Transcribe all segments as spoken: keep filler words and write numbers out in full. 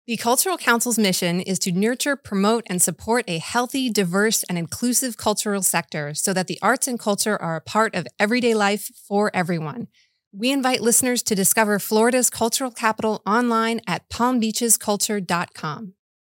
The Cultural Council's mission is to nurture, promote, and support a healthy, diverse, and inclusive cultural sector so that the arts and culture are a part of everyday life for everyone. We invite listeners to discover Florida's cultural capital online at palm beaches culture dot com.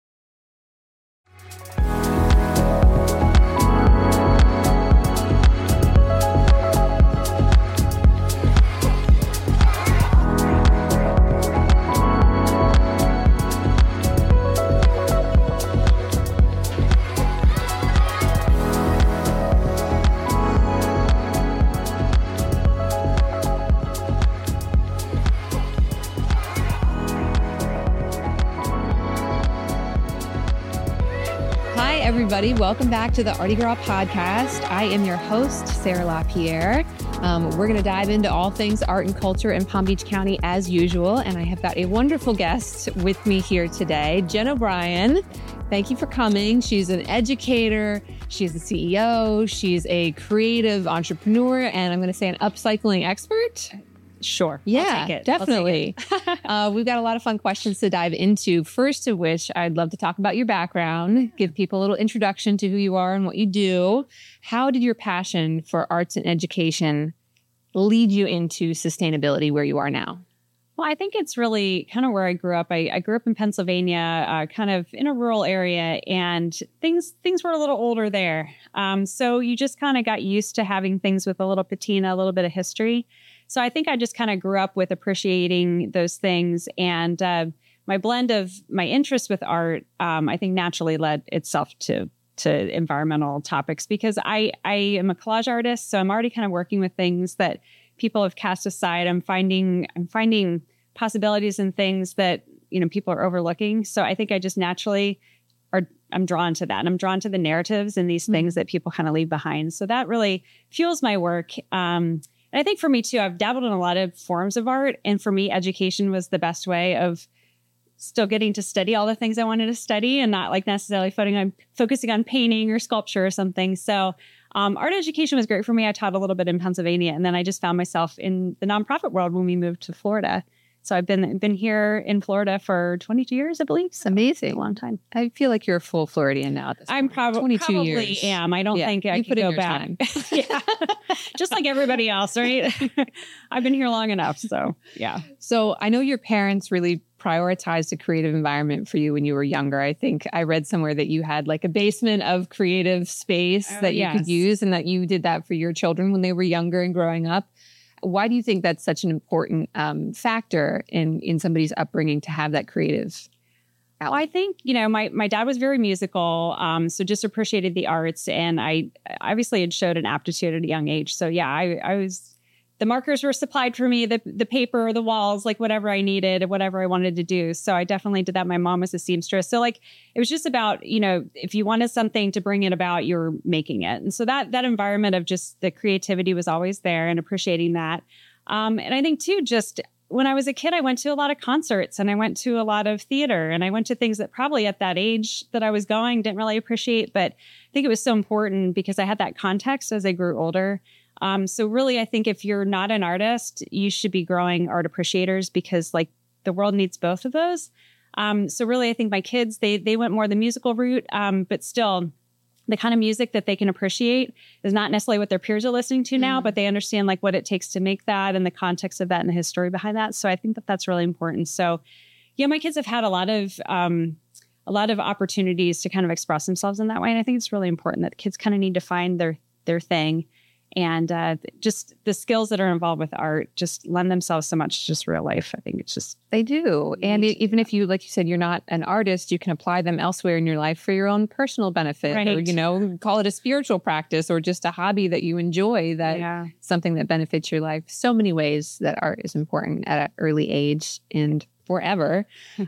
Everybody, welcome back to the Artie Girl podcast. I am your host, Sarah LaPierre. Um, we're going to dive into all things art and culture in Palm Beach County as usual, and I have got a wonderful guest with me here today, Jen O'Brien. Thank you for coming. She's an educator, she's a C E O, she's a creative entrepreneur, and I'm going to say an upcycling expert. Sure. Yeah, I'll take it. definitely. I'll take it. uh, we've got a lot of fun questions to dive into. First of which, I'd love to talk about your background, give people a little introduction to who you are and what you do. How did your passion for arts and education lead you into sustainability where you are now? Well, I think it's really kind of where I grew up. I, I grew up in Pennsylvania, uh, kind of in a rural area, and things things were a little older there. Um, so you just kind of got used to having things with a little patina, a little bit of history. So I think I just kind of grew up with appreciating those things. And uh, my blend of my interest with art, um, I think naturally led itself to to environmental topics because I, I am a collage artist. So I'm already kind of working with things that people have cast aside. I'm finding I'm finding possibilities in things that, you know, people are overlooking. So I think I just naturally are I'm drawn to that. And I'm drawn to the narratives and these mm-hmm. things that people kind of leave behind. So that really fuels my work. Um, And I think for me, too, I've dabbled in a lot of forms of art. And for me, education was the best way of still getting to study all the things I wanted to study and not like necessarily focusing on, focusing on painting or sculpture or something. So um, art education was great for me. I taught a little bit in Pennsylvania. And then I just found myself in the nonprofit world when we moved to Florida. So I've been been here in Florida for twenty-two years, I believe. So amazing. A long time. I feel like you're a full Floridian now at this I'm point. prob- twenty-two probably years. am. I don't yeah. think I you can put in go your back. Time. Yeah. Just like everybody else, right? I've been here long enough. So, yeah. So I know your parents really prioritized a creative environment for you when you were younger. I think I read somewhere that you had like a basement of creative space oh, that you yes. could use and that you did that for your children when they were younger and growing up. Why do you think that's such an important um, factor in, in somebody's upbringing to have that creative outlet? Well, I think, you know, my, my dad was very musical, um, so just appreciated the arts. And I obviously had showed an aptitude at a young age. So, yeah, I, I was, the markers were supplied for me, the the paper, the walls, like whatever I needed, whatever I wanted to do. So I definitely did that. My mom was a seamstress. So like, it was just about, you know, if you wanted something to bring it about, you're making it. And so that, that environment of just the creativity was always there and appreciating that. Um, and I think too, just when I was a kid, I went to a lot of concerts and I went to a lot of theater and I went to things that probably at that age that I was going, didn't really appreciate, but I think it was so important because I had that context as I grew older. Um, so really, I think if you're not an artist, you should be growing art appreciators because like the world needs both of those. Um, so really, I think my kids, they they went more the musical route, um, but still the kind of music that they can appreciate is not necessarily what their peers are listening to now, mm. but they understand like what it takes to make that and the context of that and the history behind that. So I think that that's really important. So yeah, my kids have had a lot of um, a lot of opportunities to kind of express themselves in that way. And I think it's really important that kids kind of need to find their their thing. And uh, just the skills that are involved with art just lend themselves so much to just real life. I think it's just... They do. And it, even if you, like you said, you're not an artist, you can apply them elsewhere in your life for your own personal benefit. Right. Or, you know, call it a spiritual practice or just a hobby that you enjoy, that yeah. something that benefits your life. So many ways that art is important at an early age and forever.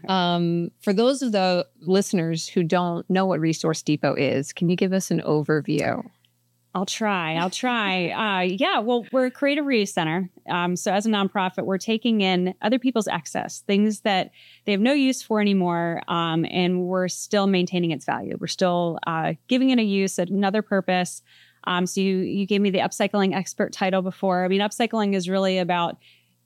um, for those of the listeners who don't know what Resource Depot is, can you give us an overview? I'll try. I'll try. Uh, yeah, well, we're a creative reuse center. Um, so as a nonprofit, we're taking in other people's excess, things that they have no use for anymore, um, and we're still maintaining its value. We're still uh, giving it a use, another purpose. Um, so you you gave me the upcycling expert title before. I mean, upcycling is really about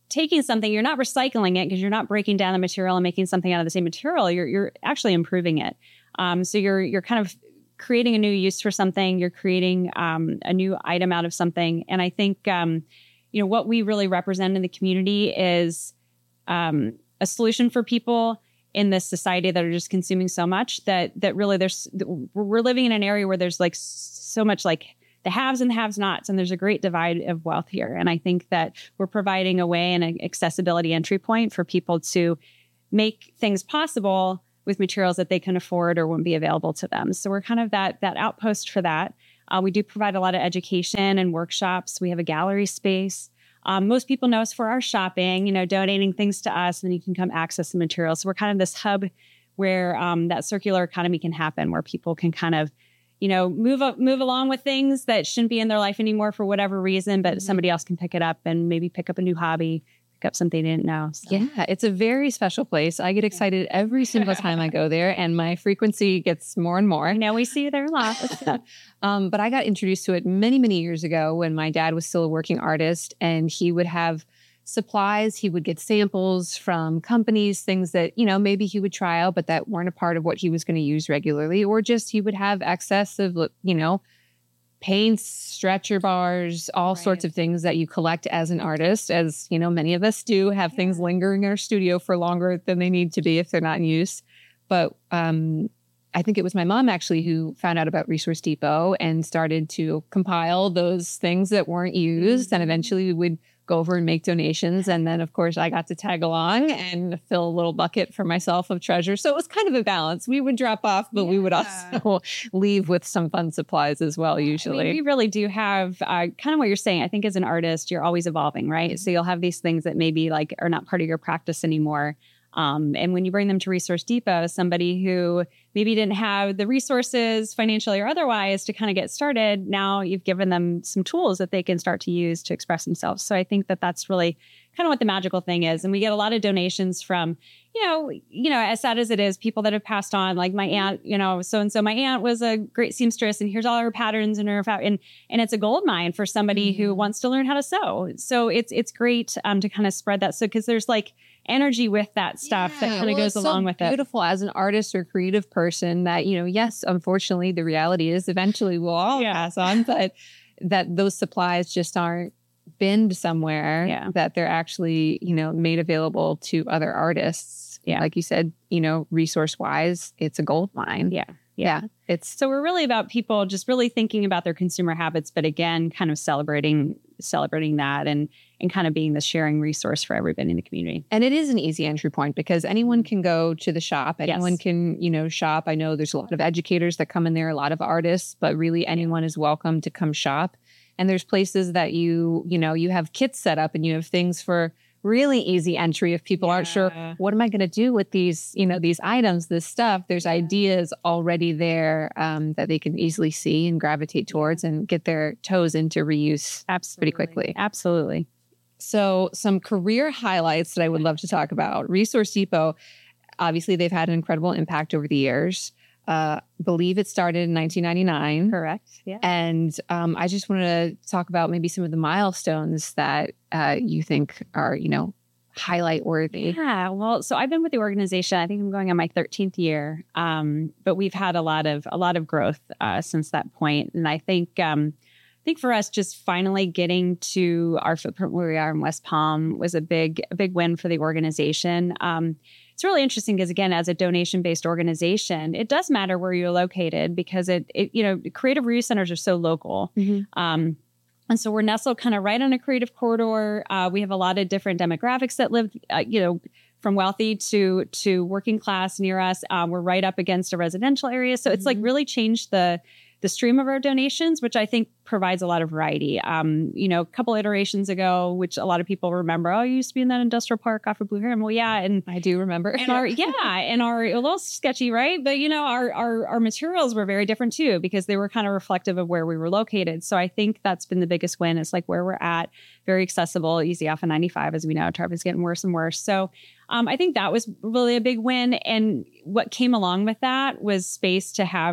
taking something, you're not recycling it because you're not breaking down the material and making something out of the same material. You're you're actually improving it. Um, so you're you're kind of creating a new use for something. You're creating um, a new item out of something. And I think um, you know what we really represent in the community is um, a solution for people in this society that are just consuming so much that that really there's we're living in an area where there's like so much like the haves and the have-nots, and there's a great divide of wealth here. And I think that we're providing a way and an accessibility entry point for people to make things possible with materials that they can afford or wouldn't be available to them. So we're kind of that that outpost for that. Uh, we do provide a lot of education and workshops. We have a gallery space. Um, most people know us for our shopping, you know, donating things to us, and then you can come access the materials. So we're kind of this hub where um, that circular economy can happen, where people can kind of you know, move up, move along with things that shouldn't be in their life anymore for whatever reason, but mm-hmm. somebody else can pick it up and maybe pick up a new hobby, pick up something they didn't know. So. Yeah, it's a very special place. I get excited every single time I go there, and my frequency gets more and more. I know we see you there a lot. um, but I got introduced to it many, many years ago when my dad was still a working artist, and he would have supplies. He would get samples from companies, things that, you know, maybe he would try out, but that weren't a part of what he was going to use regularly, or just he would have excess of, you know, paints, stretcher bars, all right. sorts of things that you collect as an artist, as, you know, many of us do, have yeah. things lingering in our studio for longer than they need to be if they're not in use. But um, I think it was my mom actually who found out about Resource Depot and started to compile those things that weren't used. Mm-hmm. And eventually we would go over and make donations. And then, of course, I got to tag along and fill a little bucket for myself of treasure. So it was kind of a balance. We would drop off, but yeah. we would also leave with some fun supplies as well, usually. I mean, we really do have uh, kind of what you're saying. I think as an artist, you're always evolving, right? Mm-hmm. So you'll have these things that maybe like are not part of your practice anymore. Um, and when you bring them to Resource Depot, somebody who maybe didn't have the resources financially or otherwise to kind of get started, now you've given them some tools that they can start to use to express themselves. So I think that that's really kind of what the magical thing is. And we get a lot of donations from, you know, you know, as sad as it is, people that have passed on, like my aunt, you know, so-and-so, my aunt was a great seamstress and here's all her patterns and her, and, and it's a gold mine for somebody mm-hmm. who wants to learn how to sew. So it's, it's great um, to kind of spread that. So, cause there's like energy with that stuff yeah, that kind of well, goes along so with it. Beautiful as an artist or creative person that, you know, yes, unfortunately the reality is eventually we'll all yeah. pass on, but that those supplies just aren't binned somewhere, yeah. that they're actually, you know, made available to other artists. Yeah. Like you said, you know, resource wise, it's a gold mine. Yeah. Yeah. yeah. It's so we're really about people just really thinking about their consumer habits, but again, kind of celebrating, celebrating that and, and kind of being the sharing resource for everybody in the community. And it is an easy entry point because anyone can go to the shop. Anyone yes. can, you know, shop. I know there's a lot of educators that come in there, a lot of artists, but really anyone is welcome to come shop. And there's places that you, you know, you have kits set up and you have things for really easy entry if people yeah. aren't sure, what am I going to do with these, you know, these items, this stuff? There's yeah. ideas already there um, that they can easily see and gravitate towards and get their toes into reuse Absolutely. pretty quickly. Absolutely. So some career highlights that I would love to talk about. Resource Depot, obviously they've had an incredible impact over the years. Uh, believe it started in nineteen ninety-nine. Correct. Yeah. And um, I just want to talk about maybe some of the milestones that uh, you think are, you know, highlight worthy. Yeah. Well, so I've been with the organization. I think I'm going on my thirteenth year. Um, but we've had a lot of a lot of growth uh, since that point. And I think um, I think for us, just finally getting to our footprint where we are in West Palm was a big a big win for the organization. Um, It's really interesting because, again, as a donation-based organization, it does matter where you're located because it, it you know, creative reuse centers are so local. Mm-hmm. Um, and so we're nestled kind of right on a creative corridor. Uh, we have a lot of different demographics that live, uh, you know, from wealthy to to working class near us. Um, we're right up against a residential area. So mm-hmm. it's like really changed the the stream of our donations, which I think provides a lot of variety. Um, you know, a couple iterations ago, which a lot of people remember, oh, you used to be in that industrial park off of Blue Heron. Well, yeah. And I do remember. And our, yeah. And our, a little sketchy, right? But, you know, our, our, our materials were very different too, because they were kind of reflective of where we were located. So I think that's been the biggest win. It's like where we're at, very accessible, easy off of ninety-five, as we know, traffic's getting worse and worse. So um, I think that was really a big win. And what came along with that was space to have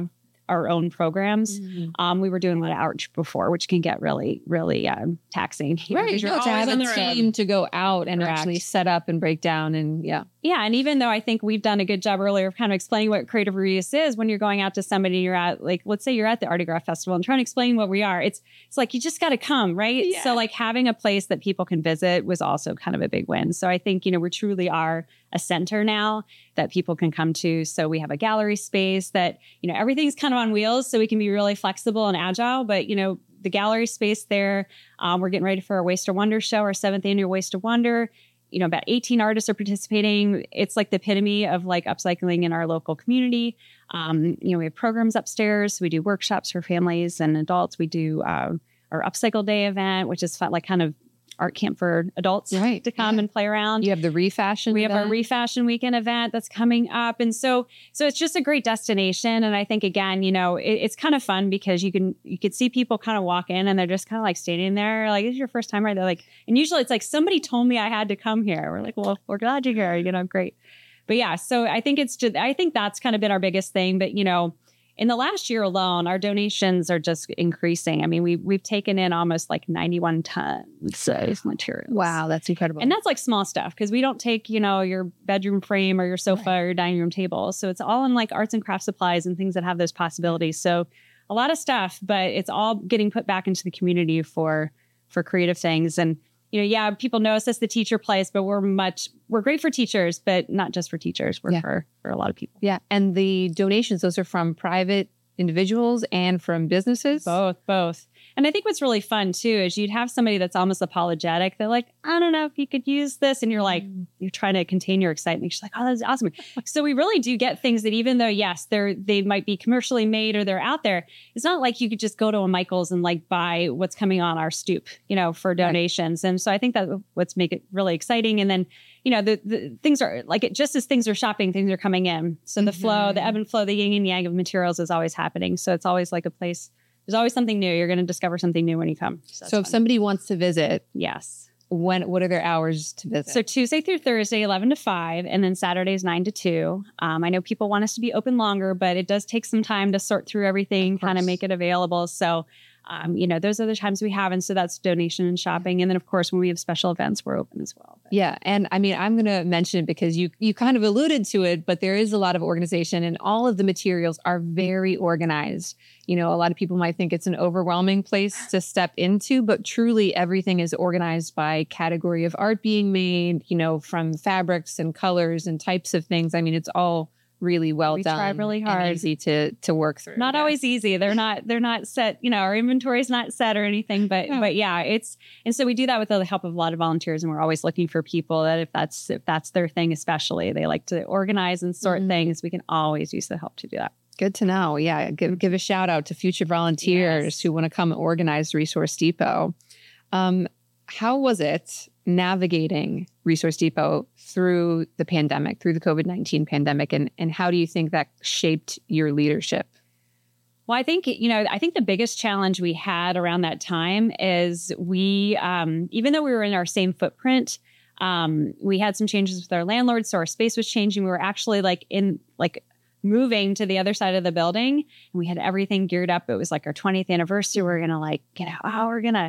our own programs. Mm-hmm. Um, we were doing a lot of outreach before, which can get really, really um, taxing. You know, Right. 'cause you're No, to always have on a the road. team to go out and Correct. actually set up and break down and yeah. Yeah. And even though I think we've done a good job earlier of kind of explaining what creative reuse is, when you're going out to somebody, you're at like, let's say you're at the Artigraph Festival and trying to explain what we are. It's, it's like, you just got to come, right? Yeah. So like having a place that people can visit was also kind of a big win. So I think, you know, we truly are a center now that people can come to. So we have a gallery space that, you know, everything's kind of on wheels so we can be really flexible and agile, but you know, the gallery space there, um, we're getting ready for our Waste to Wonder show, our seventh annual Waste to Wonder. You know, about eighteen artists are participating. It's like the epitome of like upcycling in our local community. Um, you know, we have programs upstairs. We do workshops for families and adults. We do uh, our Upcycle Day event, which is fun, like kind of art camp for adults Right. to come Yeah. and play around. You have the refashion. We have our event. Refashion Weekend event that's coming up. And so, so it's just a great destination. And I think, again, you know, it, it's kind of fun because you can, you could see people kind of walk in and they're just kind of like standing there. Like, this is your first time, right? They're like, and usually it's like, somebody told me I had to come here. We're like, well, we're glad you're here. You know, great. But yeah, so I think it's just, I think that's kind of been our biggest thing. But, you know, in the last year alone, our donations are just increasing. I mean, we, we've taken in almost like ninety-one tons of materials. Wow, that's incredible. And that's like small stuff because we don't take, you know, your bedroom frame or your sofa Right. or your dining room table. So it's all in like arts and craft supplies and things that have those possibilities. So a lot of stuff, but it's all getting put back into the community for for creative things. And, you know, yeah, people know us as the teacher place, but we're much, we're great for teachers, but not just for teachers. We're Yeah. for, for a lot of people. yeah. And the donations, those are from private individuals and from businesses. Both, both. And I think what's really fun too is you'd have somebody that's almost apologetic. They're like, I don't know if you could use this. And you're like, you're trying to contain your excitement. You're just like, oh, that's awesome. So we really do get things that even though, yes, they're, they might be commercially made or they're out there, it's not like you could just go to a Michael's and like buy what's coming on our stoop, you know, for donations. Right. And so I think that's what's make it really exciting. And then, you know, the, the things are like it just as things are shopping, things are coming in. So the mm-hmm. flow, the ebb and flow, the yin and yang of materials is always happening. So it's always like a place. There's always something new. You're going to discover something new when you come. So, So if fun. somebody wants to visit, Yes. when what are their hours to visit? So Tuesday through Thursday, eleven to five, and then Saturdays, nine to two. Um, I know people want us to be open longer, but it does take some time to sort through everything, kind of make it available. So, um, you know, those are the times we have. And so that's donation and shopping. And then, of course, when we have special events, we're open as well. But Yeah. And I mean, I'm going to mention it because you you kind of alluded to it, but there is a lot of organization and all of the materials are very organized. You know, a lot of people might think it's an overwhelming place to step into, but truly everything is organized by category of art being made, you know, from fabrics and colors and types of things. I mean, it's all really well We done. try really and hard. easy to to work through. Not Yeah. always easy. They're not, they're not set, you know, our inventory is not set or anything, but, Yeah. but yeah, it's, and so we do that with the help of a lot of volunteers, and we're always looking for people that if that's, if that's their thing, especially they like to organize and sort Mhm. things, we can always use the help to do that. Good to know. Yeah. Give, give a shout out to future volunteers Yes. who want to come organize Resource Depot. Um, how was it navigating Resource Depot through the pandemic, through the COVID nineteen pandemic? And, and how do you think that shaped your leadership? Well, I think, you know, I think the biggest challenge we had around that time is we, um, even though we were in our same footprint, um, we had some changes with our landlord. So our space was changing. We were actually like in like moving to the other side of the building, and we had everything geared up. It was like our twentieth anniversary. We we're going to like, get out, oh, we're going to,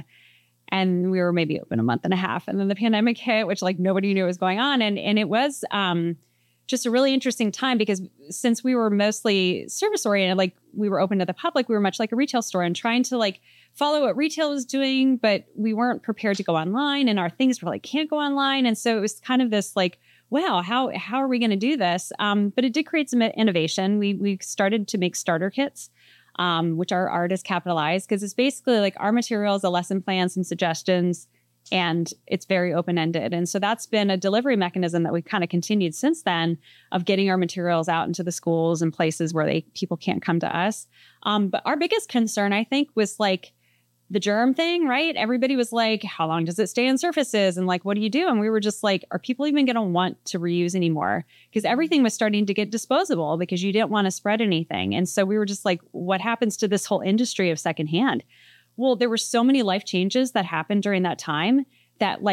and we were maybe open a month and a half. And then the pandemic hit, which like nobody knew what was going on. And, and it was, um, just a really interesting time because since we were mostly service oriented, like we were open to the public, we were much like a retail store and trying to like follow what retail was doing, but we weren't prepared to go online, and our things were like, can't go online. And so it was kind of this like, wow, how, how are we going to do this? Um, but it did create some innovation. We, we started to make starter kits, um, which our art is capitalized because it's basically like our materials, a lesson plan, some suggestions, and it's very open-ended. And so that's been a delivery mechanism that we've kind of continued since then of getting our materials out into the schools and places where they people can't come to us. Um, but our biggest concern, I think, was like the germ thing, right? Everybody was like, how long does it stay on surfaces? And like, what do you do? And we were just like, are people even going to want to reuse anymore? Because everything was starting to get disposable because you didn't want to spread anything. And so we were just like, what happens to this whole industry of secondhand? Well, there were so many life changes that happened during that time that like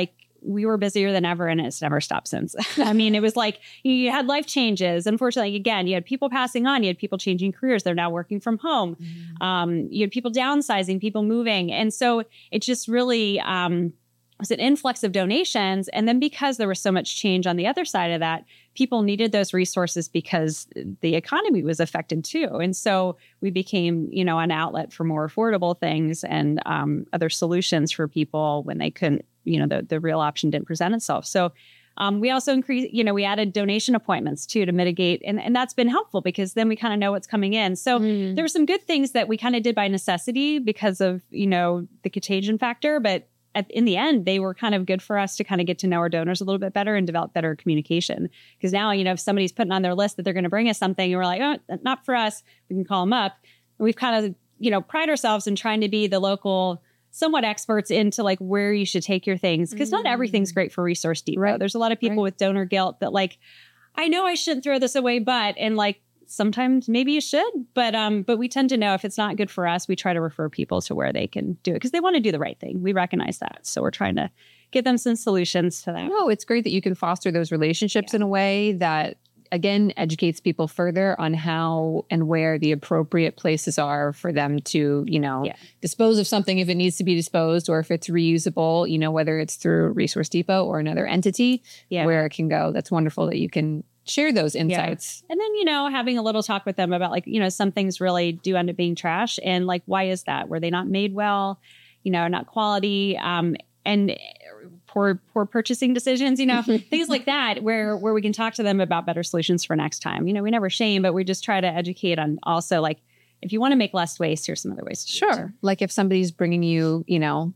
we were busier than ever, and it's never stopped since. I mean, it was like you had life changes. Unfortunately, again, you had people passing on, you had people changing careers. They're now working from home. Mm-hmm. Um, you had people downsizing, people moving. And so it just really um, was an influx of donations. And then because there was so much change on the other side of that, people needed those resources because the economy was affected too. And so we became, you know, an outlet for more affordable things and um, other solutions for people when they couldn't, you know, the, the real option didn't present itself. So um, we also increased, you know, we added donation appointments too to mitigate. And, and that's been helpful because then we kind of know what's coming in. So mm. there were some good things that we kind of did by necessity because of, you know, the contagion factor. But At, in the end, they were kind of good for us to kind of get to know our donors a little bit better and develop better communication. Because now, you know, if somebody's putting on their list that they're going to bring us something and we're like, oh, not for us, we can call them up. And we've kind of, you know, pride ourselves in trying to be the local, somewhat experts into like where you should take your things. Because mm. not everything's great for Resource Depot. Right. There's a lot of people right. with donor guilt that like, I know I shouldn't throw this away, but, and like, sometimes maybe you should, but um, but we tend to know if it's not good for us, we try to refer people to where they can do it because they want to do the right thing. We recognize that. So we're trying to give them some solutions to that. No, it's great that you can foster those relationships yeah. in a way that, again, educates people further on how and where the appropriate places are for them to, you know, yeah. dispose of something if it needs to be disposed or if it's reusable, you know, whether it's through Resource Depot or another entity yeah. where it can go. That's wonderful that you can share those insights. Yeah. And then, you know, having a little talk with them about like, you know, some things really do end up being trash. And like, why is that? Were they not made well? You know, not quality, um, and poor, poor purchasing decisions, you know, things like that, where, where we can talk to them about better solutions for next time. You know, we never shame, but we just try to educate on also like, if you want to make less waste, here's some other ways to Sure. do it. Like if somebody's bringing you, you know,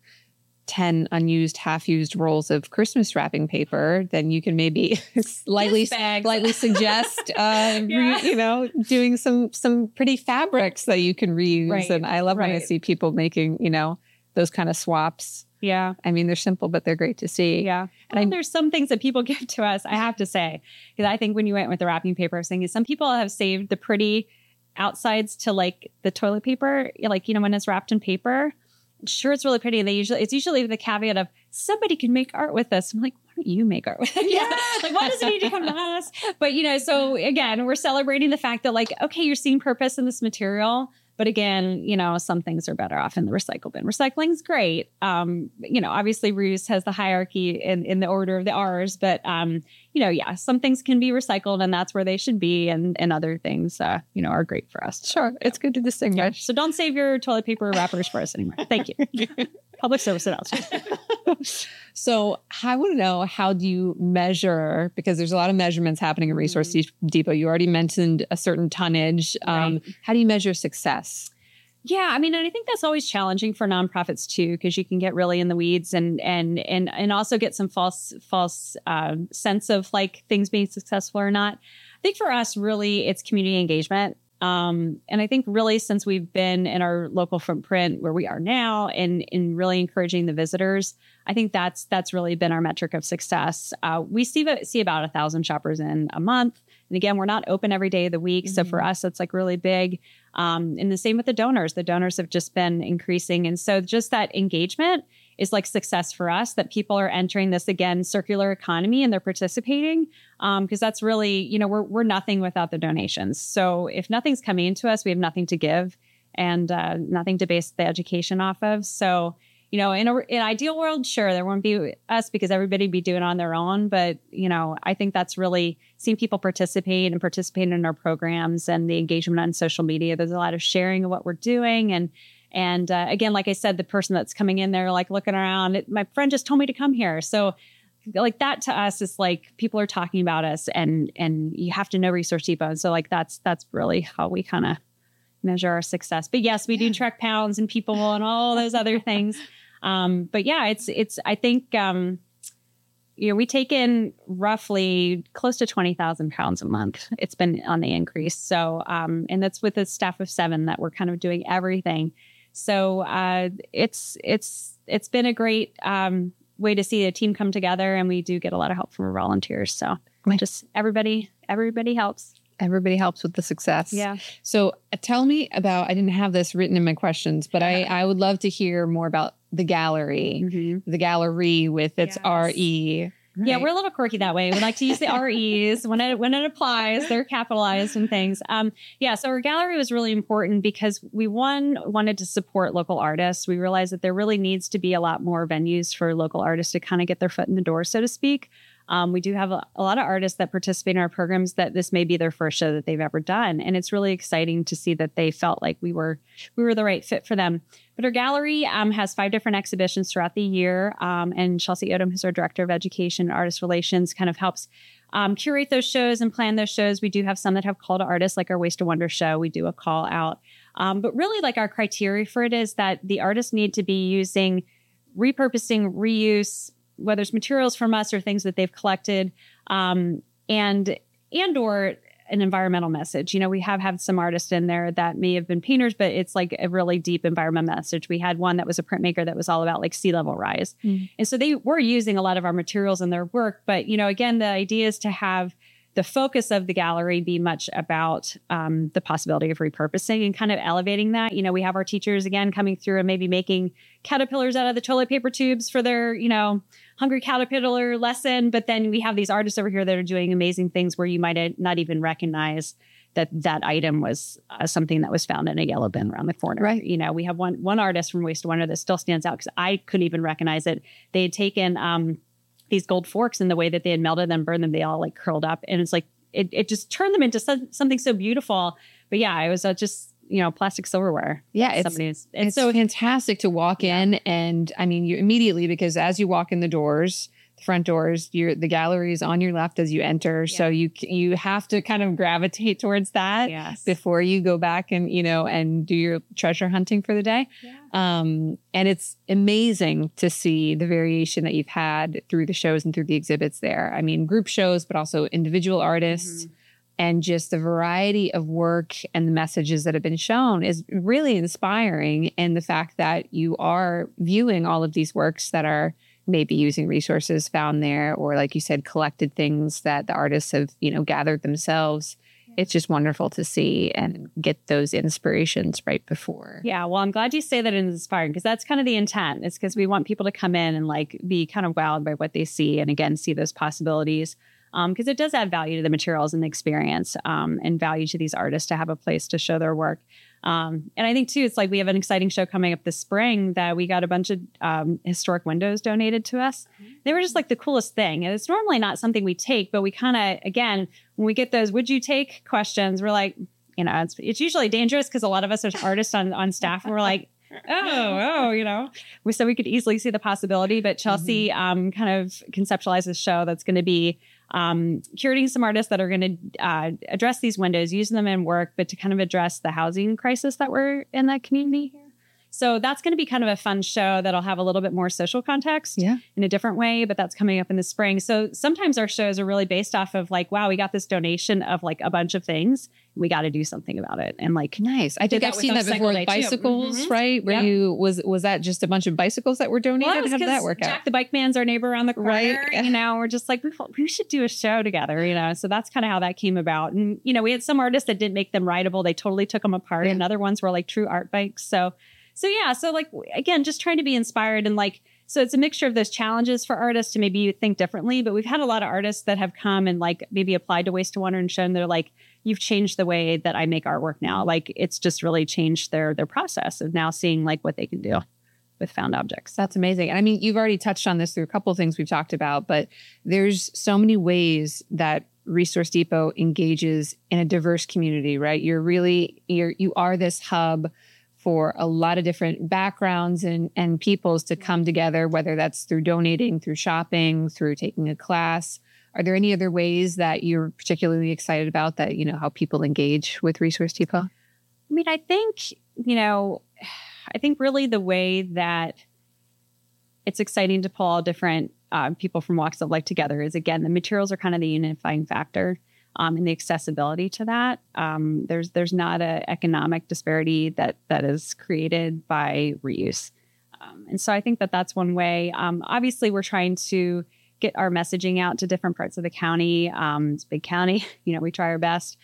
ten unused, half-used rolls of Christmas wrapping paper, then you can maybe slightly, slightly suggest, uh, yeah. re, you know, doing some some pretty fabrics that you can reuse. Right. And I love right. when I see people making, you know, those kind of swaps. Yeah. I mean, they're simple, but they're great to see. Yeah. And well, I, there's some things that people give to us, I have to say, because I think when you went with the wrapping paper, I was thinking some people have saved the pretty outsides to like the toilet paper, like, you know, when it's wrapped in paper. Sure, it's really pretty. And they usually, it's usually the caveat of somebody can make art with this. I'm like, why don't you make art with it? Yeah. Like, why does it need to come to us? But, you know, so again, we're celebrating the fact that like, okay, you're seeing purpose in this material. But again, you know, some things are better off in the recycle bin. Recycling is great. Um, you know, obviously reuse has the hierarchy in, in the order of the R's, but, um, you know, yeah, some things can be recycled and that's where they should be. And, and other things, uh, you know, are great for us. Sure. Yeah. It's good to distinguish. Yeah. So don't save your toilet paper wrappers for us anymore. Thank you. Public service announcement. So I want to know, how do you measure, because there's a lot of measurements happening at Resource mm-hmm. Depot. You already mentioned a certain tonnage. Um, right. How do you measure success? Yeah, I mean, and I think that's always challenging for nonprofits too, because you can get really in the weeds and and and and also get some false false uh, sense of like things being successful or not. I think for us, really, it's community engagement. Um, and I think really since we've been in our local footprint where we are now and in really encouraging the visitors, I think that's that's really been our metric of success. Uh, we see, see about a thousand shoppers in a month. And again, we're not open every day of the week. Mm-hmm. So for us, it's like really big. Um, and the same with the donors. The donors have just been increasing. And so just that engagement is like success for us, that people are entering this, again, circular economy and they're participating. Um, because that's really, you know, we're we're nothing without the donations. So if nothing's coming into us, we have nothing to give and uh, nothing to base the education off of. So, you know, in, a, in an ideal world, sure, there won't be us because everybody be doing it on their own. But, you know, I think that's really seeing people participate and participate in our programs and the engagement on social media. There's a lot of sharing of what we're doing. And, and uh, again, like I said, the person that's coming in there, like looking around, it, my friend just told me to come here. So like that to us is like people are talking about us and, and you have to know Resource Depot. And so like that's, that's really how we kind of measure our success. But yes, we yeah. do track pounds and people and all those other things. Um, but yeah, it's, it's, I think, um, you know, we take in roughly close to twenty thousand pounds a month. It's been on the increase. So, um, and that's with a staff of seven that we're kind of doing everything. So, uh, it's, it's, it's been a great, um, way to see a team come together, and we do get a lot of help from our volunteers. So just everybody, everybody helps. Everybody helps with the success. Yeah. So uh, tell me about, I didn't have this written in my questions, but I, I would love to hear more about the gallery, mm-hmm. the gallery with its yes. R E. Right. Yeah, we're a little quirky that way. We like to use the R Es when it when it applies. They're capitalized and things. Um, yeah, so our gallery was really important because we, one, wanted to support local artists. We realized that there really needs to be a lot more venues for local artists to kind of get their foot in the door, so to speak. Um, we do have a, a lot of artists that participate in our programs that this may be their first show that they've ever done. And it's really exciting to see that they felt like we were we were the right fit for them. But our gallery um, has five different exhibitions throughout the year. Um, and Chelsea Odom, who's our Director of Education and Artist Relations, kind of helps um, curate those shows and plan those shows. We do have some that have call to artists, like our Waste to Wonder show. We do a call out. Um, but really, like, our criteria for it is that the artists need to be using, repurposing, reuse, whether it's materials from us or things that they've collected, um, and and or an environmental message. You know, we have had some artists in there that may have been painters, but it's like a really deep environmental message. We had one that was a printmaker that was all about like sea level rise. Mm. And so they were using a lot of our materials in their work. But, you know, again, the idea is to have the focus of the gallery be much about um, the possibility of repurposing and kind of elevating that. You know, we have our teachers, again, coming through and maybe making caterpillars out of the toilet paper tubes for their, you know, Hungry Caterpillar lesson. But then we have these artists over here that are doing amazing things where you might not even recognize that that item was uh, something that was found in a yellow bin around the corner. Right. You know, we have one one artist from Waste to Wonder that still stands out because I couldn't even recognize it. They had taken um, these gold forks, and the way that they had melted them, burned them, they all like curled up. And it's like, it, it just turned them into so, something so beautiful. But yeah, it was uh, just, you know, plastic silverware. Yeah, it's, it's, it's so fantastic to walk yeah. in. And I mean, you immediately, because as you walk in the doors, the front doors, you're, the gallery is on your left as you enter. Yeah. So you you have to kind of gravitate towards that yes. before you go back and, you know, and do your treasure hunting for the day. Yeah. Um, and it's amazing to see the variation that you've had through the shows and through the exhibits there. I mean, group shows, but also individual artists. Mm-hmm. And just the variety of work and the messages that have been shown is really inspiring. And the fact that you are viewing all of these works that are maybe using resources found there, or like you said, collected things that the artists have, you know, gathered themselves. Yeah. It's just wonderful to see and get those inspirations right before. Yeah. Well, I'm glad you say that it's inspiring, because that's kind of the intent. It's because we want people to come in and like be kind of wowed by what they see. And again, see those possibilities. Because um, it does add value to the materials and the experience, um, and value to these artists to have a place to show their work. Um, and I think, too, it's like we have an exciting show coming up this spring that we got a bunch of um, historic windows donated to us. They were just like the coolest thing. And it's normally not something we take, but we kind of, again, when we get those would you take questions, we're like, you know, it's, it's usually dangerous because a lot of us are artists on, on staff, and we're like, oh, oh, you know, so we could easily see the possibility. But Chelsea mm-hmm. um, kind of conceptualized a show that's going to be um, curating some artists that are going to uh, address these windows, using them in work, but to kind of address the housing crisis that we're in that community here. So that's going to be kind of a fun show that'll have a little bit more social context yeah. in a different way, but that's coming up in the spring. So sometimes our shows are really based off of like, wow, we got this donation of like a bunch of things. We got to do something about it. And like, nice. I think I've seen that before. Like bicycles, mm-hmm. right? Where yep. you was was that just a bunch of bicycles that were donated? Well, How did that work out? Jack the Bike Man's our neighbor around the corner. Right. You know, we're just like, we, we should do a show together, you know? So that's kind of how that came about. And, you know, we had some artists that didn't make them rideable. They totally took them apart. Yeah. And other ones were like true art bikes. So, so yeah. So like, again, just trying to be inspired and like, so it's a mixture of those challenges for artists to maybe think differently. But we've had a lot of artists that have come and like maybe applied to Waste to Wonder and shown they're like, you've changed the way that I make artwork now. Like it's just really changed their their process of now seeing like what they can do with found objects. That's amazing. And I mean, you've already touched on this through a couple of things we've talked about, but there's so many ways that Resource Depot engages in a diverse community, right? You're really, you're, you are this hub for a lot of different backgrounds and, and peoples to come together, whether that's through donating, through shopping, through taking a class. Are there any other ways that you're particularly excited about that, you know, how people engage with Resource Depot? I mean, I think, you know, I think really the way that it's exciting to pull all different uh, people from walks of life together is, again, the materials are kind of the unifying factor. Um, and the accessibility to that. Um, there's there's not an economic disparity that that is created by reuse. Um, and so I think that that's one way. Um, obviously, we're trying to get our messaging out to different parts of the county. Um, it's a big county. You know, we try our best.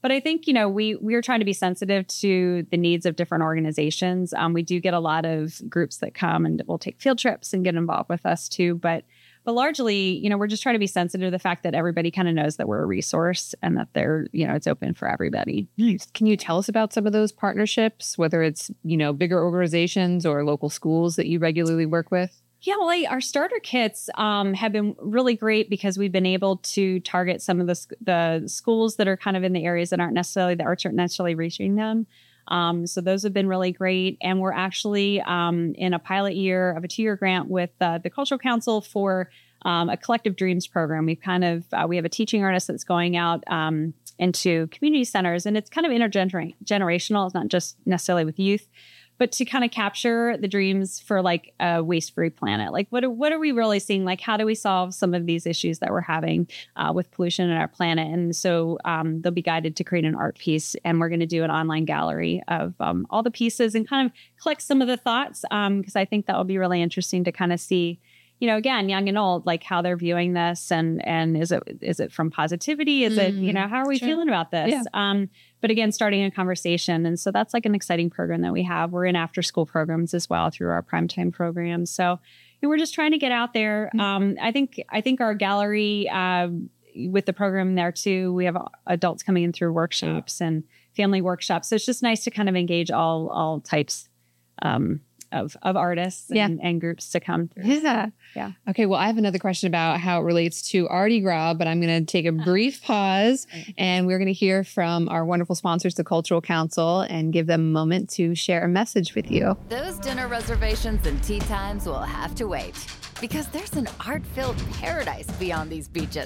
But I think, you know, we we are trying to be sensitive to the needs of different organizations. Um, we do get a lot of groups that come and will take field trips and get involved with us too. But but largely, you know, we're just trying to be sensitive to the fact that everybody kind of knows that we're a resource and that they're, you know, it's open for everybody. Nice. Can you tell us about some of those partnerships, whether it's, you know, bigger organizations or local schools that you regularly work with? Yeah, well, like, our starter kits um, have been really great because we've been able to target some of the, the schools that are kind of in the areas that aren't necessarily, the arts aren't necessarily reaching them. Um, so those have been really great. And we're actually um, in a pilot year of a two-year grant with uh, the Cultural Council for um, a Collective Dreams program. We kind of, uh, we have a teaching artist that's going out um, into community centers, and it's kind of intergenerational. It's not just necessarily with youth, but to kind of capture the dreams for like a waste-free planet. Like, what are, what are we really seeing? Like, how do we solve some of these issues that we're having uh, with pollution in our planet? And so um, they'll be guided to create an art piece, and we're going to do an online gallery of um, all the pieces and kind of collect some of the thoughts, because um, I think that will be really interesting to kind of see, you know, again, young and old, like how they're viewing this, and and is it is it from positivity? Is mm, it, you know, how are we sure. feeling about this? Yeah. Um, but again, starting a conversation. And so that's like an exciting program that we have. We're in after school programs as well through our primetime programs. So and we're just trying to get out there. Mm-hmm. Um, I think I think our gallery uh, with the program there too, we have adults coming in through workshops and family workshops. So it's just nice to kind of engage all all types um Of, of artists and, yeah. and groups to come through. Yeah. Yeah. Okay. Well, I have another question about how it relates to Mardi Gras, but I'm going to take a brief pause and we're going to hear from our wonderful sponsors, the Cultural Council, and give them a moment to share a message with you. Those dinner reservations and tea times will have to wait because there's an art-filled paradise beyond these beaches.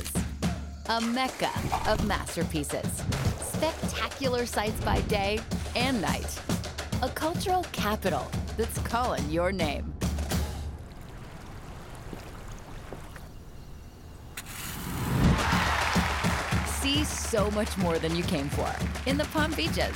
A mecca of masterpieces, spectacular sights by day and night. A cultural capital that's calling your name. See so much more than you came for in the Palm Beaches.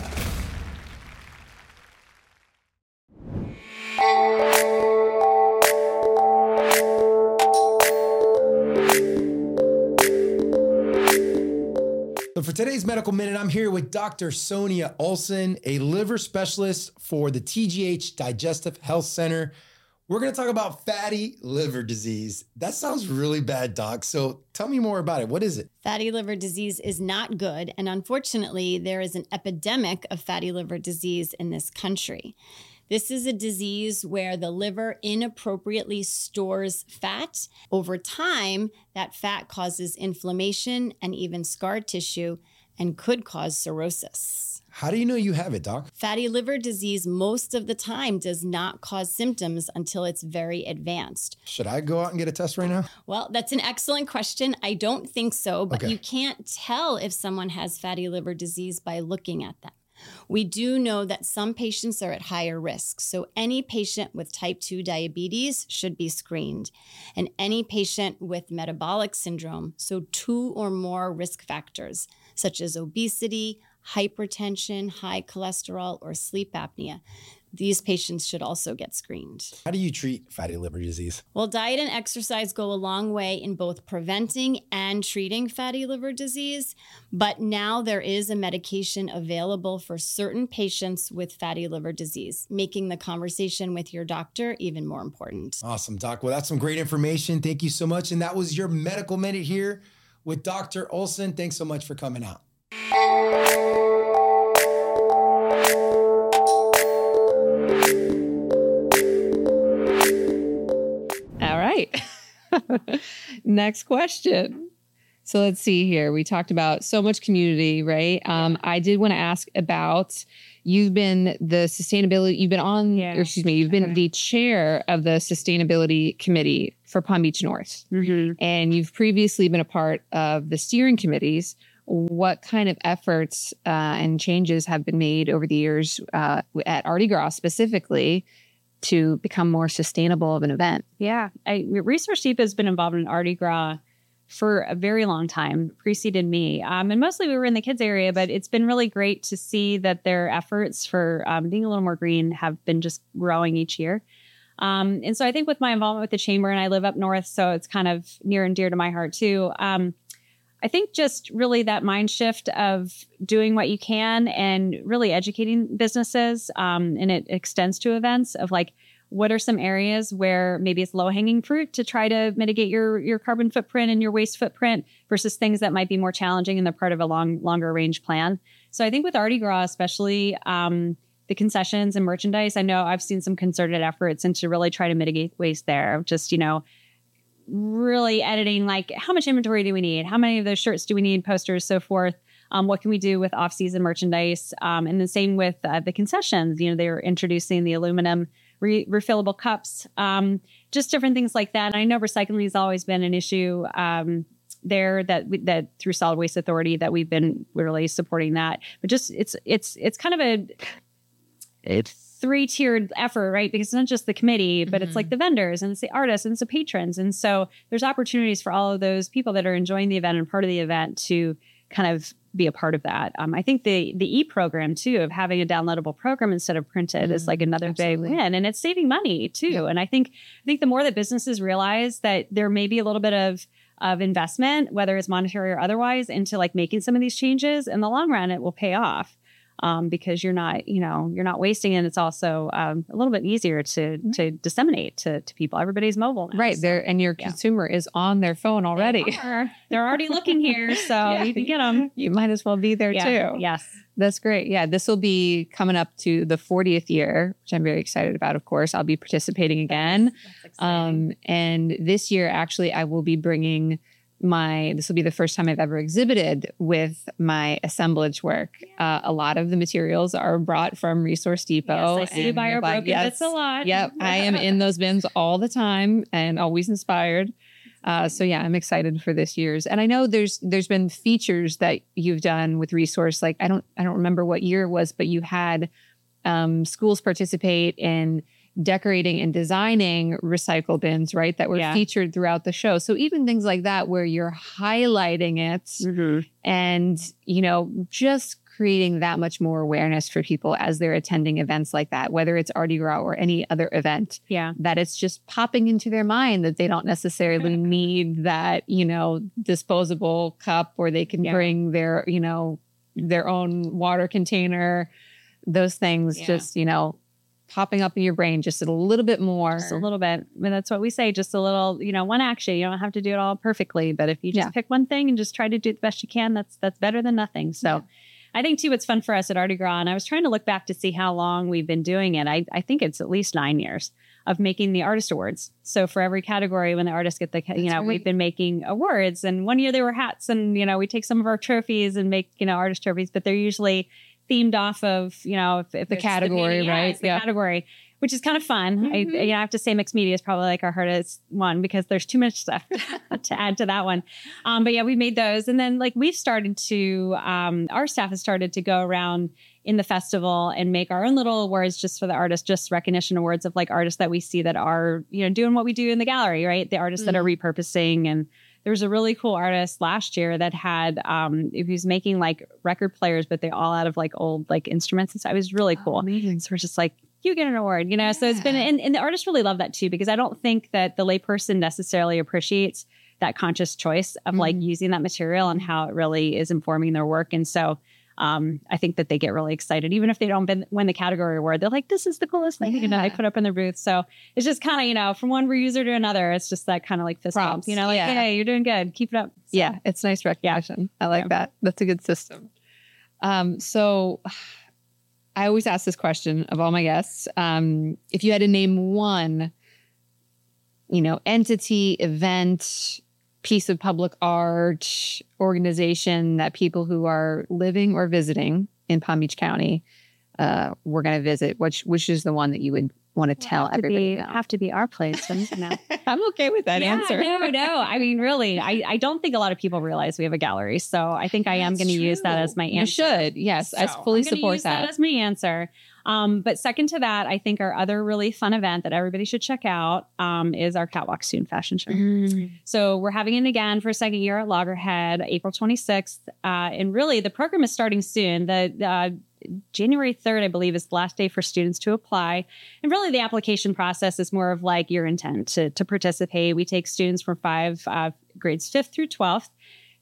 So for today's Medical Minute, I'm here with Doctor Sonia Olson, a liver specialist for the T G H Digestive Health Center. We're going to talk about fatty liver disease. That sounds really bad, Doc. So tell me more about it. What is it? Fatty liver disease is not good. And unfortunately, there is an epidemic of fatty liver disease in this country. This is a disease where the liver inappropriately stores fat. Over time, that fat causes inflammation and even scar tissue and could cause cirrhosis. How do you know you have it, Doc? Fatty liver disease most of the time does not cause symptoms until it's very advanced. Should I go out and get a test right now? Well, that's an excellent question. I don't think so, but okay. You can't tell if someone has fatty liver disease by looking at them. We do know that some patients are at higher risk. So any patient with type two diabetes should be screened. And any patient with metabolic syndrome, so two or more risk factors, such as obesity, hypertension, high cholesterol, or sleep apnea, these patients should also get screened. How do you treat fatty liver disease? Well, diet and exercise go a long way in both preventing and treating fatty liver disease, but now there is a medication available for certain patients with fatty liver disease, making the conversation with your doctor even more important. Awesome, Doc. Well, that's some great information. Thank you so much. And that was your Medical Minute here with Doctor Olson. Thanks so much for coming out. Next question. So let's see here. We talked about so much community, right? Um, I did want to ask about, you've been the sustainability, you've been on, yeah. or excuse me, you've been the chair of the sustainability committee for Palm Beach North. Mm-hmm. And you've previously been a part of the steering committees. What kind of efforts uh, and changes have been made over the years uh, at Mardi Gras specifically to become more sustainable of an event? Yeah. I, Research Deep has been involved in Mardi Gras for a very long time, preceded me. Um, and mostly we were in the kids area, but it's been really great to see that their efforts for um, being a little more green have been just growing each year. Um, and so I think with my involvement with the chamber, and I live up north, so it's kind of near and dear to my heart too. Um, I think just really that mind shift of doing what you can and really educating businesses. Um, and it extends to events of like, what are some areas where maybe it's low hanging fruit to try to mitigate your, your carbon footprint and your waste footprint versus things that might be more challenging and they're part of a long, longer range plan. So I think with Mardi Gras, especially um, the concessions and merchandise, I know I've seen some concerted efforts into really try to mitigate waste there. Just, you know, really editing, like how much inventory do we need? How many of those shirts do we need? Posters, so forth. Um, what can we do with off-season merchandise? Um, and the same with uh, the concessions. You know, they're introducing the aluminum re- refillable cups, um, just different things like that. And I know recycling has always been an issue um, there that we, that through Solid Waste Authority that we've been really supporting that. But just it's it's it's kind of a it's three-tiered effort, right? Because it's not just the committee, but mm-hmm. it's like the vendors and it's the artists and it's the patrons. And so there's opportunities for all of those people that are enjoying the event and part of the event to kind of be a part of that. Um, I think the the e-program too, of having a downloadable program instead of printed, mm, is like another absolutely. big win, and it's saving money too. Yeah. And I think I think the more that businesses realize that there may be a little bit of of investment, whether it's monetary or otherwise, into like making some of these changes, in the long run, it will pay off. Um, because you're not, you know, you're not wasting, and it's also um, a little bit easier to to disseminate to, to people. Everybody's mobile now, right so, there, and your yeah. consumer is on their phone already. They are. They're already looking here, so yeah. you can get them. You might as well be there yeah. too. Yes, that's great. Yeah, this will be coming up to the fortieth year, which I'm very excited about. Of course, I'll be participating again, that's, that's um, and this year actually I will be bringing. My this will be the first time I've ever exhibited with my assemblage work. Uh, a lot of the materials are brought from Resource Depot. Yes, I see you buy our broken yes, bits a lot. Yep, I am in those bins all the time and always inspired. Uh, so yeah, I'm excited for this year's. And I know there's there's been features that you've done with Resource. Like I don't I don't remember what year it was, but you had um, schools participate in decorating and designing recycle bins, right? That were yeah. featured throughout the show. So even things like that, where you're highlighting it mm-hmm. and, you know, just creating that much more awareness for people as they're attending events like that, whether it's Mardi Gras or any other event, yeah. that it's just popping into their mind that they don't necessarily need that, you know, disposable cup, or they can yeah. bring their, you know, their own water container, those things yeah. just, you know, popping up in your brain just a little bit more. Just a little bit. I mean, that's what we say. Just a little, you know, one action. You don't have to do it all perfectly. But if you just yeah. pick one thing and just try to do the best you can, that's that's better than nothing. So yeah. I think, too, what's fun for us at Mardi Gras, and I was trying to look back to see how long we've been doing it. I, I think it's at least nine years of making the artist awards. So for every category, when the artists get the, you that's know, right. we've been making awards. And one year they were hats, and, you know, we take some of our trophies and make, you know, artist trophies, but they're usually themed off of, you know, if, if the category, the, yeah, right? It's the yeah. category, which is kind of fun. Mm-hmm. I, you know, I have to say mixed media is probably like our hardest one because there's too much stuff to add to that one. Um, but yeah, we made those. And then like we've started to, um, our staff has started to go around in the festival and make our own little awards just for the artists, just recognition awards of like artists that we see that are, you know, doing what we do in the gallery, right? The artists mm-hmm. that are repurposing. And there was a really cool artist last year that had, um, he was making like record players, but they all out of like old like instruments. And so it was really cool. Oh, amazing. So we're just like, you get an award, you know? Yeah. So it's been, and, and the artists really love that too, because I don't think that the layperson necessarily appreciates that conscious choice of mm-hmm. like using that material and how it really is informing their work. And so um, I think that they get really excited, even if they don't win, win the category award. They're like, this is the coolest thing, yeah. you know, I put up in their booth. So it's just kind of, you know, from one reuser to another, it's just that kind of like fist bump, you know, like, yeah. hey, you're doing good. Keep it up. So, yeah. It's nice recognition. Yeah. I like yeah. that. That's a good system. Um, so I always ask this question of all my guests. Um, if you had to name one, you know, entity, event, piece of public art, organization that people who are living or visiting in Palm Beach County uh, were going to visit, which which is the one that you would want to tell have everybody to be, about? Have to be our place. You know. I'm okay with that yeah, answer. No, no. I mean, really, I, I don't think a lot of people realize we have a gallery. So I think I am going to use that as my answer. You should. Yes, so I fully I'm support use that. that as my answer. Um, but second to that, I think our other really fun event that everybody should check out um, is our Catwalk Soon fashion show. Mm. So we're having it again for a second year at Loggerhead, April twenty-sixth. Uh, and really, the program is starting soon. The uh, January third, I believe, is the last day for students to apply. And really, the application process is more of like your intent to, to participate. We take students from five uh, grades fifth through twelfth.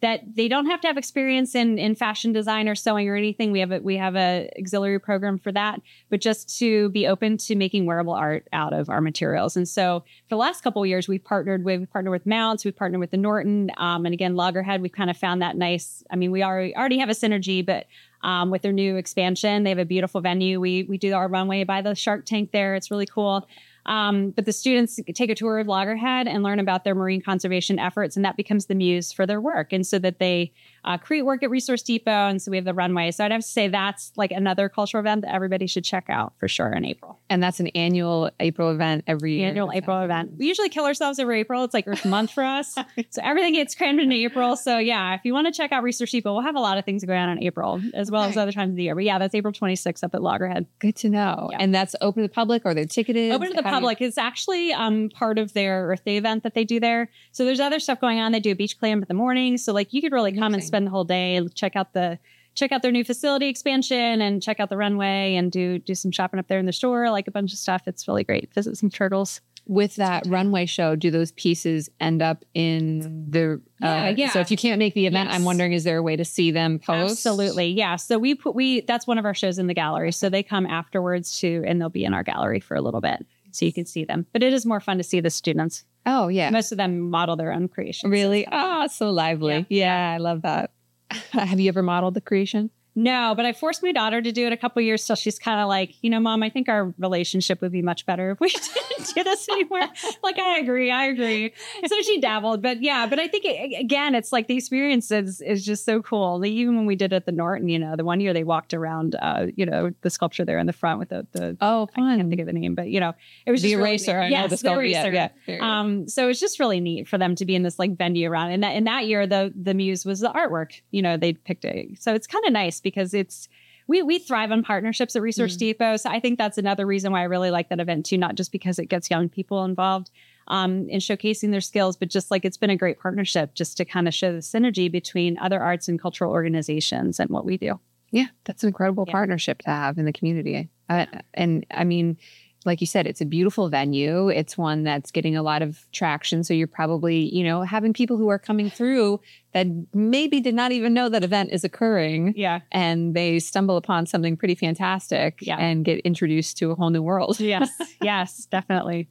that they don't have to have experience in, in fashion design or sewing or anything. We have a, we have a auxiliary program for that, but just to be open to making wearable art out of our materials. And so for the last couple of years, we've partnered with, we've partnered with Mounts, we've partnered with the Norton. Um, and again, Loggerhead, we've kind of found that nice. I mean, we already, already have a synergy, but um, with their new expansion, they have a beautiful venue. We, we do our runway by the Shark Tank there. It's really cool. Um, but the students take a tour of Loggerhead and learn about their marine conservation efforts, and that becomes the muse for their work. And so that they uh, create work at Resource Depot, and so we have the runway. So I'd have to say that's like another cultural event that everybody should check out for sure in April. And that's an annual April event every year. Annual April event. We usually kill ourselves every April. It's like Earth Month for us. So everything gets crammed into April. So yeah, if you want to check out Resource Depot, we'll have a lot of things going on in April as well okay. as other times of the year. But yeah, that's April twenty-sixth up at Loggerhead. Good to know. Yeah. And that's open to the public, or they're ticketed? Open to the How public. You- it's actually um, part of their Earth Day event that they do there. So there's other stuff going on. They do a beach clam in the morning. So like you could really come Amazing. and spend the whole day, check out the check out their new facility expansion and check out the runway and do do some shopping up there in the store, like a bunch of stuff. It's really great. Visit some turtles. With that runway show, do those pieces end up in the... Uh, yeah, yeah. So if you can't make the event, yes. I'm wondering, is there a way to see them post? Absolutely. Yeah. So we put, we, that's one of our shows in the gallery. So they come afterwards too, and they'll be in our gallery for a little bit so you can see them. But it is more fun to see the students. Oh, yeah. Most of them model their own creations. Really? Ah, oh, so lively. Yeah. yeah, I love that. Have you ever modeled the creation? No, but I forced my daughter to do it a couple of years till she's kind of like, you know, Mom, I think our relationship would be much better if we didn't do this anymore. Like, I agree, I agree. So she dabbled, but yeah, but I think it, again, it's like the experience is, is just so cool. Like, even when we did it at the Norton, you know, the one year they walked around, uh, you know, the sculpture there in the front with the, the oh, fun. I can't think of the name, but you know, it was the just eraser. Really, I yes, know the sculpture. The eraser. Yeah, yeah. Um, so it's just really neat for them to be in this like venue around. And that in that year, the the muse was the artwork. You know, they picked it, so it's kind of nice because it's. We we thrive on partnerships at Resource mm. Depot. So I think that's another reason why I really like that event too, not just because it gets young people involved um, in showcasing their skills, but just like it's been a great partnership just to kind of show the synergy between other arts and cultural organizations and what we do. Yeah, that's an incredible yeah. partnership to have in the community. Uh, and I mean, like you said, it's a beautiful venue. It's one that's getting a lot of traction. So you're probably, you know, having people who are coming through that maybe did not even know that event is occurring. Yeah. And they stumble upon something pretty fantastic yeah. and get introduced to a whole new world. Yes. Yes, definitely.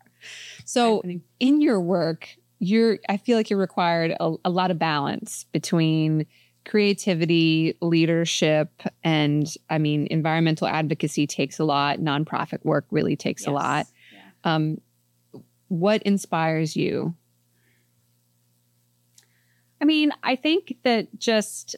So in your work, you're, I feel like you're required a, a lot of balance between creativity, leadership, and I mean, environmental advocacy takes a lot. Nonprofit work really takes yes. a lot. Yeah. Um, what inspires you? I mean, I think that just,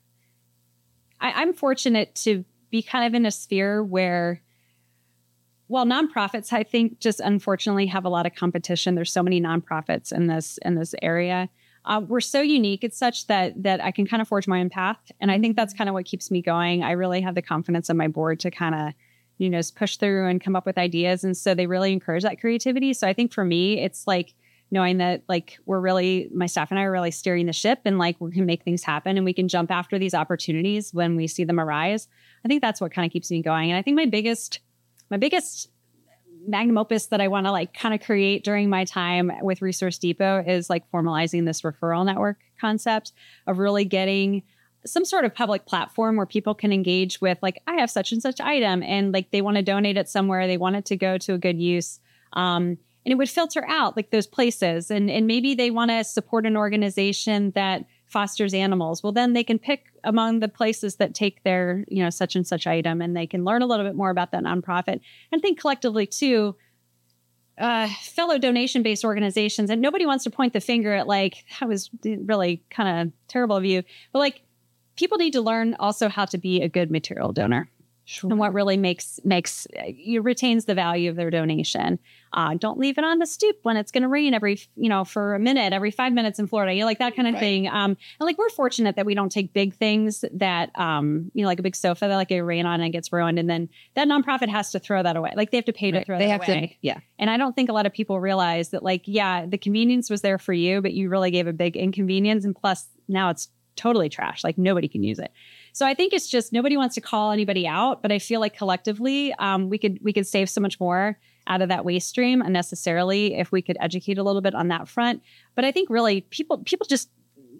I, I'm fortunate to be kind of in a sphere where, well, nonprofits, I think just unfortunately have a lot of competition. There's so many nonprofits in this, in this area. Uh, we're so unique. It's such that that I can kind of forge my own path. And I think that's kind of what keeps me going. I really have the confidence of my board to kind of, you know, push through and come up with ideas. And so they really encourage that creativity. So I think for me, it's like knowing that like we're really, my staff and I are really steering the ship and like we can make things happen and we can jump after these opportunities when we see them arise. I think that's what kind of keeps me going. And I think my biggest, my biggest magnum opus that I want to like kind of create during my time with Resource Depot is like formalizing this referral network concept of really getting some sort of public platform where people can engage with like, I have such and such item and like they want to donate it somewhere. They want it to go to a good use. Um, and it would filter out like those places and, and maybe they want to support an organization that fosters animals. Well, then they can pick among the places that take their, you know, such and such item and they can learn a little bit more about that nonprofit and think collectively too, uh, fellow donation-based organizations. And nobody wants to point the finger at like, that was really kind of terrible of you. But like people need to learn also how to be a good material donor. Sure. And what really makes makes you retains the value of their donation. Uh, don't leave it on the stoop when it's going to rain every, you know, for a minute, every five minutes in Florida, you know, like that kind of right. thing. Um, and like, we're fortunate that we don't take big things that, um, you know, like a big sofa that like it rain on and it gets ruined. And then that nonprofit has to throw that away. Like they have to pay to right. throw they that have away. To, yeah. And I don't think a lot of people realize that like, yeah, the convenience was there for you, but you really gave a big inconvenience. And plus now it's totally trash. Like nobody can use it. So I think it's just nobody wants to call anybody out, but I feel like collectively um, we could we could save so much more out of that waste stream unnecessarily if we could educate a little bit on that front. But I think really people people just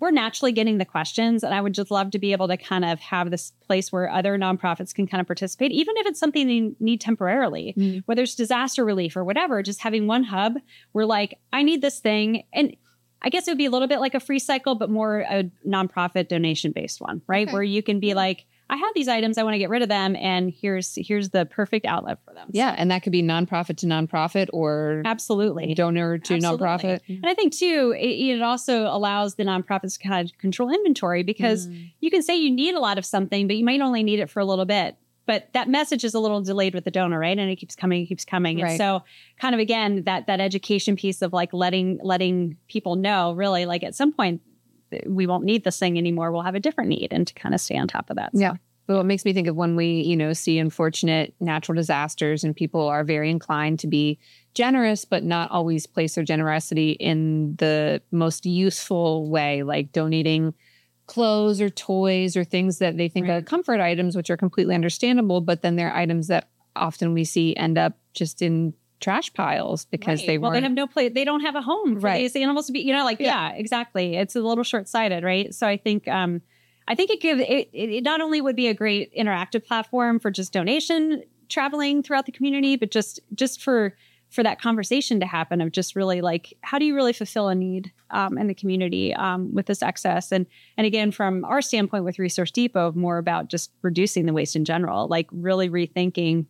we're naturally getting the questions, and I would just love to be able to kind of have this place where other nonprofits can kind of participate, even if it's something they need temporarily, mm-hmm. whether it's disaster relief or whatever, just having one hub where like, I need this thing. And I guess it would be a little bit like a free cycle, but more a nonprofit donation based one, right? Okay. Where you can be like, I have these items, I want to get rid of them, and here's here's the perfect outlet for them. Yeah, and that could be nonprofit to nonprofit or absolutely donor to absolutely. nonprofit. And I think too, it, it also allows the nonprofits to kind of control inventory, because mm. you can say you need a lot of something, but you might only need it for a little bit. But that message is a little delayed with the donor, right? And it keeps coming, it keeps coming. Right. And so kind of, again, that that education piece of like letting letting people know, really, like at some point, we won't need this thing anymore. We'll have a different need, and to kind of stay on top of that. Yeah. Well, it makes me think of when we, you know, see unfortunate natural disasters and people are very inclined to be generous, but not always place their generosity in the most useful way, like donating clothes or toys or things that they think right. are comfort items, which are completely understandable. But then they're items that often we see end up just in trash piles because right. they well, weren't. they have no place. They don't have a home for right. these animals to be, you know, like, yeah. yeah, exactly. It's a little short-sighted, right? So I think, um, I think it gives, it, it not only would be a great interactive platform for just donation traveling throughout the community, but just, just for, for that conversation to happen of just really like, how do you really fulfill a need um, in the community um, with this excess? And, and again, from our standpoint with Resource Depot, more about just reducing the waste in general, like really rethinking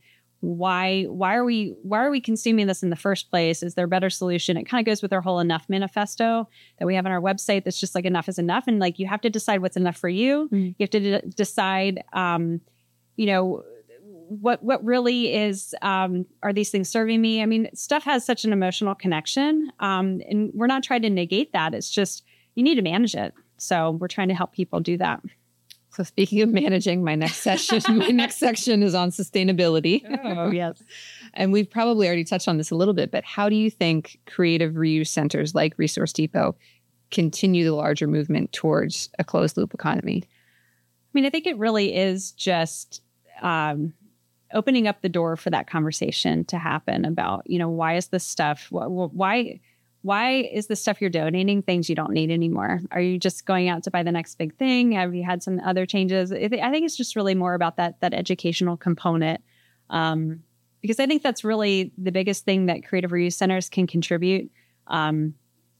why why are we why are we consuming this in the first place? Is there a better solution? It kind of goes with our whole Enough manifesto that we have on our website. That's just like enough is enough, and like you have to decide what's enough for you. Mm-hmm. You have to de- decide, um, you know, what what really is. Um, are these things serving me? I mean, stuff has such an emotional connection, um, and we're not trying to negate that. It's just you need to manage it. So we're trying to help people do that. So speaking of managing, my next session, my next section is on sustainability. Oh, yes. And we've probably already touched on this a little bit, but how do you think creative reuse centers like Resource Depot continue the larger movement towards a closed loop economy? I mean, I think it really is just um, opening up the door for that conversation to happen about, you know, why is this stuff, wh- wh- why... Why is the stuff you're donating things you don't need anymore? Are you just going out to buy the next big thing? Have you had some other changes? I think it's just really more about that that educational component, um, because I think that's really the biggest thing that creative reuse centers can contribute um,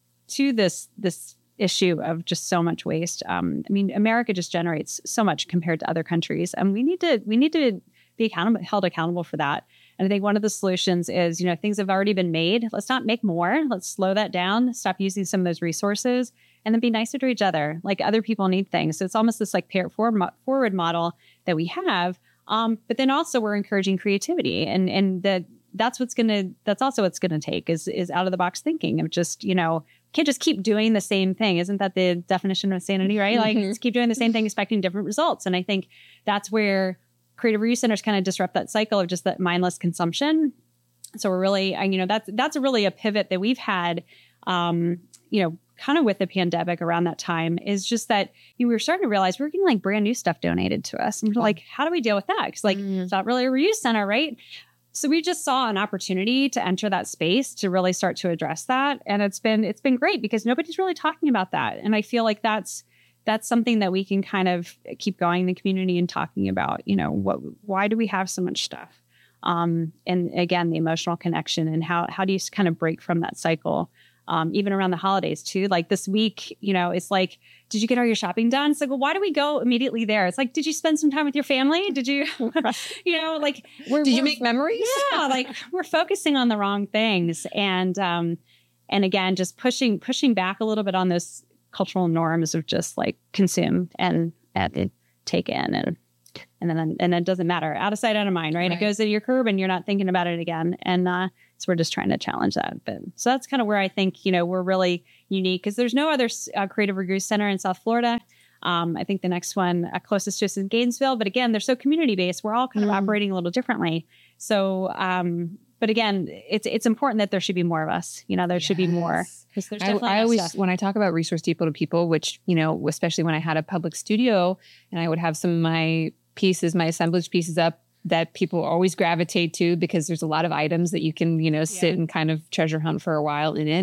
to this this issue of just so much waste. Um, I mean, America just generates so much compared to other countries, and we need to we need to be accountable, held accountable for that. And I think one of the solutions is, you know, things have already been made. Let's not make more. Let's slow that down, stop using some of those resources, and then be nicer to each other. Like other people need things. So it's almost this like pay it forward model that we have. Um, but then also we're encouraging creativity, and and that that's what's going to, that's also what's going to take is, is out of the box thinking of just, you know, can't just keep doing the same thing. Isn't that the definition of insanity, right? Mm-hmm. Like just keep doing the same thing, expecting different results. And I think that's where creative reuse centers kind of disrupt that cycle of just that mindless consumption. So we're really, you know, that's that's a really a pivot that we've had, um, you know, kind of with the pandemic around that time is just that you know, we were starting to realize we were getting like brand new stuff donated to us. And we're like, how do we deal with that? Because like, mm. it's not really a reuse center, right? So we just saw an opportunity to enter that space to really start to address that. And it's been, it's been great because nobody's really talking about that. And I feel like that's, that's something that we can kind of keep going in the community and talking about, you know, what, why do we have so much stuff? Um, and again, the emotional connection and how, how do you kind of break from that cycle? Um, even around the holidays too, like this week, you know, it's like, did you get all your shopping done? It's like, well, why do we go immediately there? It's like, did you spend some time with your family? Did you, you know, like, we're, did you make memories? Yeah. Like we're focusing on the wrong things. And, um, and again, just pushing, pushing back a little bit on those cultural norms of just like consume and, and take in and, and then, and it doesn't matter, out of sight, out of mind, right? right. It goes to your curb and you're not thinking about it again. And, uh, so we're just trying to challenge that. But so that's kind of where I think, you know, we're really unique because there's no other uh, creative reuse center in South Florida. Um, I think the next one uh, closest to us is Gainesville, but again, they're so community-based. We're all kind mm. of operating a little differently. So, um, but again, it's it's important that there should be more of us. You know, there yes. should be more. There's I, I always, stuff. When I talk about Resource Depot to people, which, you know, especially when I had a public studio and I would have some of my pieces, my assemblage pieces up that people always gravitate to because there's a lot of items that you can, you know, sit yeah. and kind of treasure hunt for a while in it.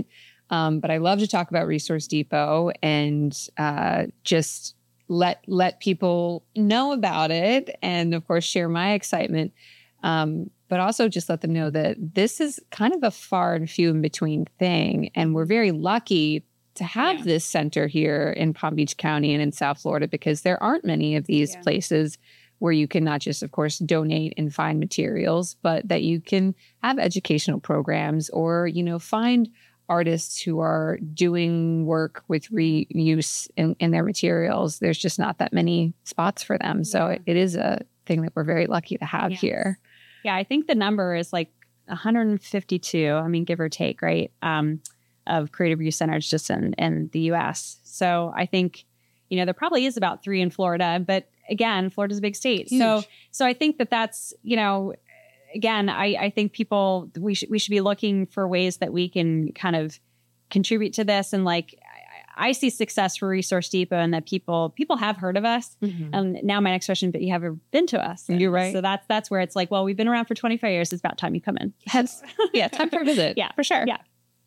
Um, but I love to talk about Resource Depot and uh, just let let people know about it, and of course share my excitement. Um, but also just let them know that this is kind of a far and few in between thing, and we're very lucky to have yeah. this center here in Palm Beach County and in South Florida, because there aren't many of these yeah. places where you can not just, of course, donate and find materials, but that you can have educational programs or, you know, find artists who are doing work with reuse in, in their materials. There's just not that many spots for them. So yeah. it, it is a thing that we're very lucky to have yes. here. Yeah, I think the number is like one hundred fifty-two, I mean, give or take, right, um, of creative reuse centers just in, in the U S. So I think, you know, there probably is about three in Florida, but again, Florida's a big state. Huge. So so I think that that's, you know, again, I, I think people, we should we should be looking for ways that we can kind of contribute to this. And like, I, I see success for Resource Depot and that people people have heard of us. Mm-hmm. And now my next question, but you haven't been to us. And you're right. So that's that's where it's like, well, we've been around for twenty-five years. It's about time you come in. That's, yeah, time for a visit. Yeah, for sure. Yeah.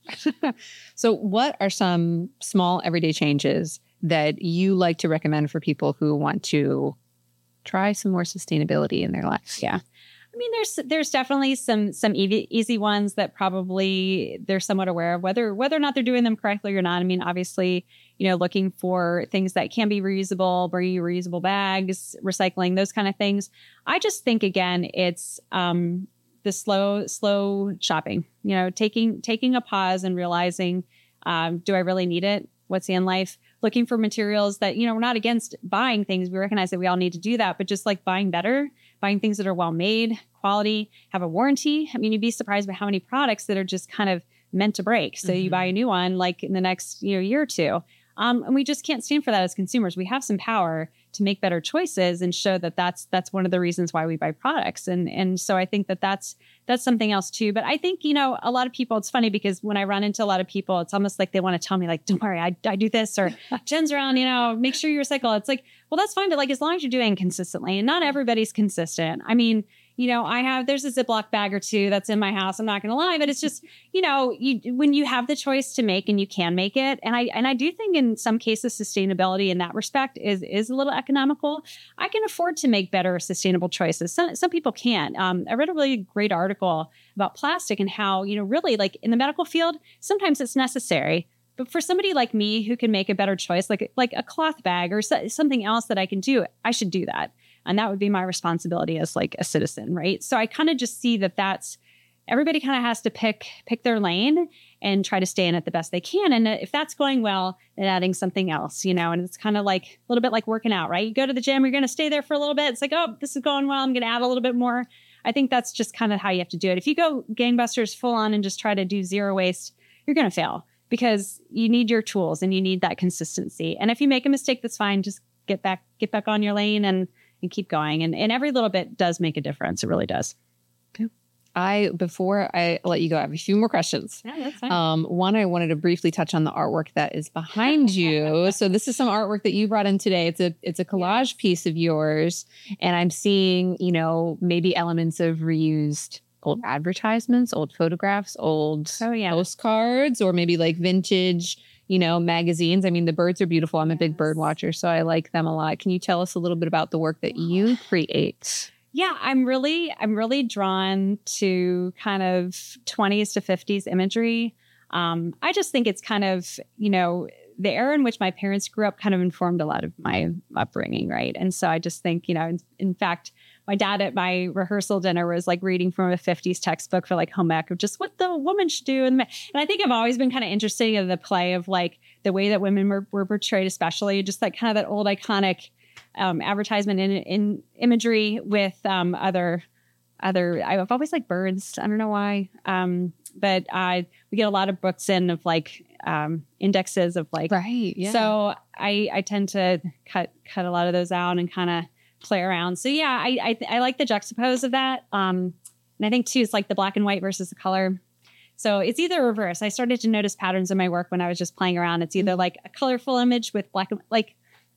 So what are some small everyday changes that you like to recommend for people who want to try some more sustainability in their lives? Yeah. I mean, there's there's definitely some some easy, easy ones that probably they're somewhat aware of, whether whether or not they're doing them correctly or not. I mean, obviously, you know, looking for things that can be reusable, bring reusable bags, recycling, those kind of things. I just think, again, it's um, the slow, slow shopping, you know, taking taking a pause and realizing, um, do I really need it? What's in life? Looking for materials that, you know, we're not against buying things. We recognize that we all need to do that, but just like buying better, buying things that are well made, quality, have a warranty. I mean, you'd be surprised by how many products that are just kind of meant to break. So mm-hmm. you buy a new one like in the next you know, year or two. Um, and we just can't stand for that as consumers. We have some power to make better choices and show that that's that's one of the reasons why we buy products. And and so I think that that's that's something else too. But I think, you know, a lot of people, it's funny because when I run into a lot of people, it's almost like they want to tell me like, don't worry, I, I do this, or Jen's around, you know, make sure you recycle. It's like, well, that's fine. But like, as long as you're doing consistently, and not everybody's consistent. I mean, you know, I have, there's a Ziploc bag or two that's in my house. I'm not going to lie, but it's just, you know, you, when you have the choice to make and you can make it. And I, and I do think in some cases, sustainability in that respect is, is a little economical. I can afford to make better sustainable choices. Some, some people can't. Um, I read a really great article about plastic and how, you know, really like in the medical field, sometimes it's necessary. But for somebody like me who can make a better choice, like, like a cloth bag or so, something else that I can do, I should do that. And that would be my responsibility as like a citizen, right? So I kind of just see that that's, everybody kind of has to pick pick their lane and try to stay in it the best they can. And if that's going well, then adding something else, you know, and it's kind of like a little bit like working out, right? You go to the gym, you're going to stay there for a little bit. It's like, oh, this is going well, I'm going to add a little bit more. I think that's just kind of how you have to do it. If you go gangbusters full on and just try to do zero waste, you're going to fail because you need your tools and you need that consistency. And if you make a mistake, that's fine. Just get back, get back on your lane and and keep going. And, and every little bit does make a difference. It really does. Okay. I, before I let you go, I have a few more questions. Yeah, that's fine. Um, one, I wanted to briefly touch on the artwork that is behind you. So this is some artwork that you brought in today. It's a, it's a collage piece of yours. And I'm seeing, you know, maybe elements of reused old advertisements, old photographs, old oh, yeah. postcards, or maybe like vintage, you know, magazines. I mean, the birds are beautiful. I'm yes. a big bird watcher, so I like them a lot. Can you tell us a little bit about the work that you create? Yeah, I'm really, I'm really drawn to kind of twenties to fifties imagery. Um, I just think it's kind of, you know, the era in which my parents grew up kind of informed a lot of my upbringing, right? And so I just think, you know, in, in fact, my dad at my rehearsal dinner was like reading from a fifties textbook for like home ec of just what the woman should do. And, and I think I've always been kind of interested in the play of like the way that women were, were portrayed, especially just like kind of that old iconic um, advertisement in, in imagery with um, other, other, I've always liked birds. I don't know why. Um, but uh, we get a lot of books in of like um, indexes of like, right. Yeah. So I, I tend to cut, cut a lot of those out and kind of play around. So yeah, I I, th- I like the juxtapose of that. Um, and I think too, it's like the black and white versus the color. So it's either reverse. I started to notice patterns in my work when I was just playing around. It's either like a colorful image with black and like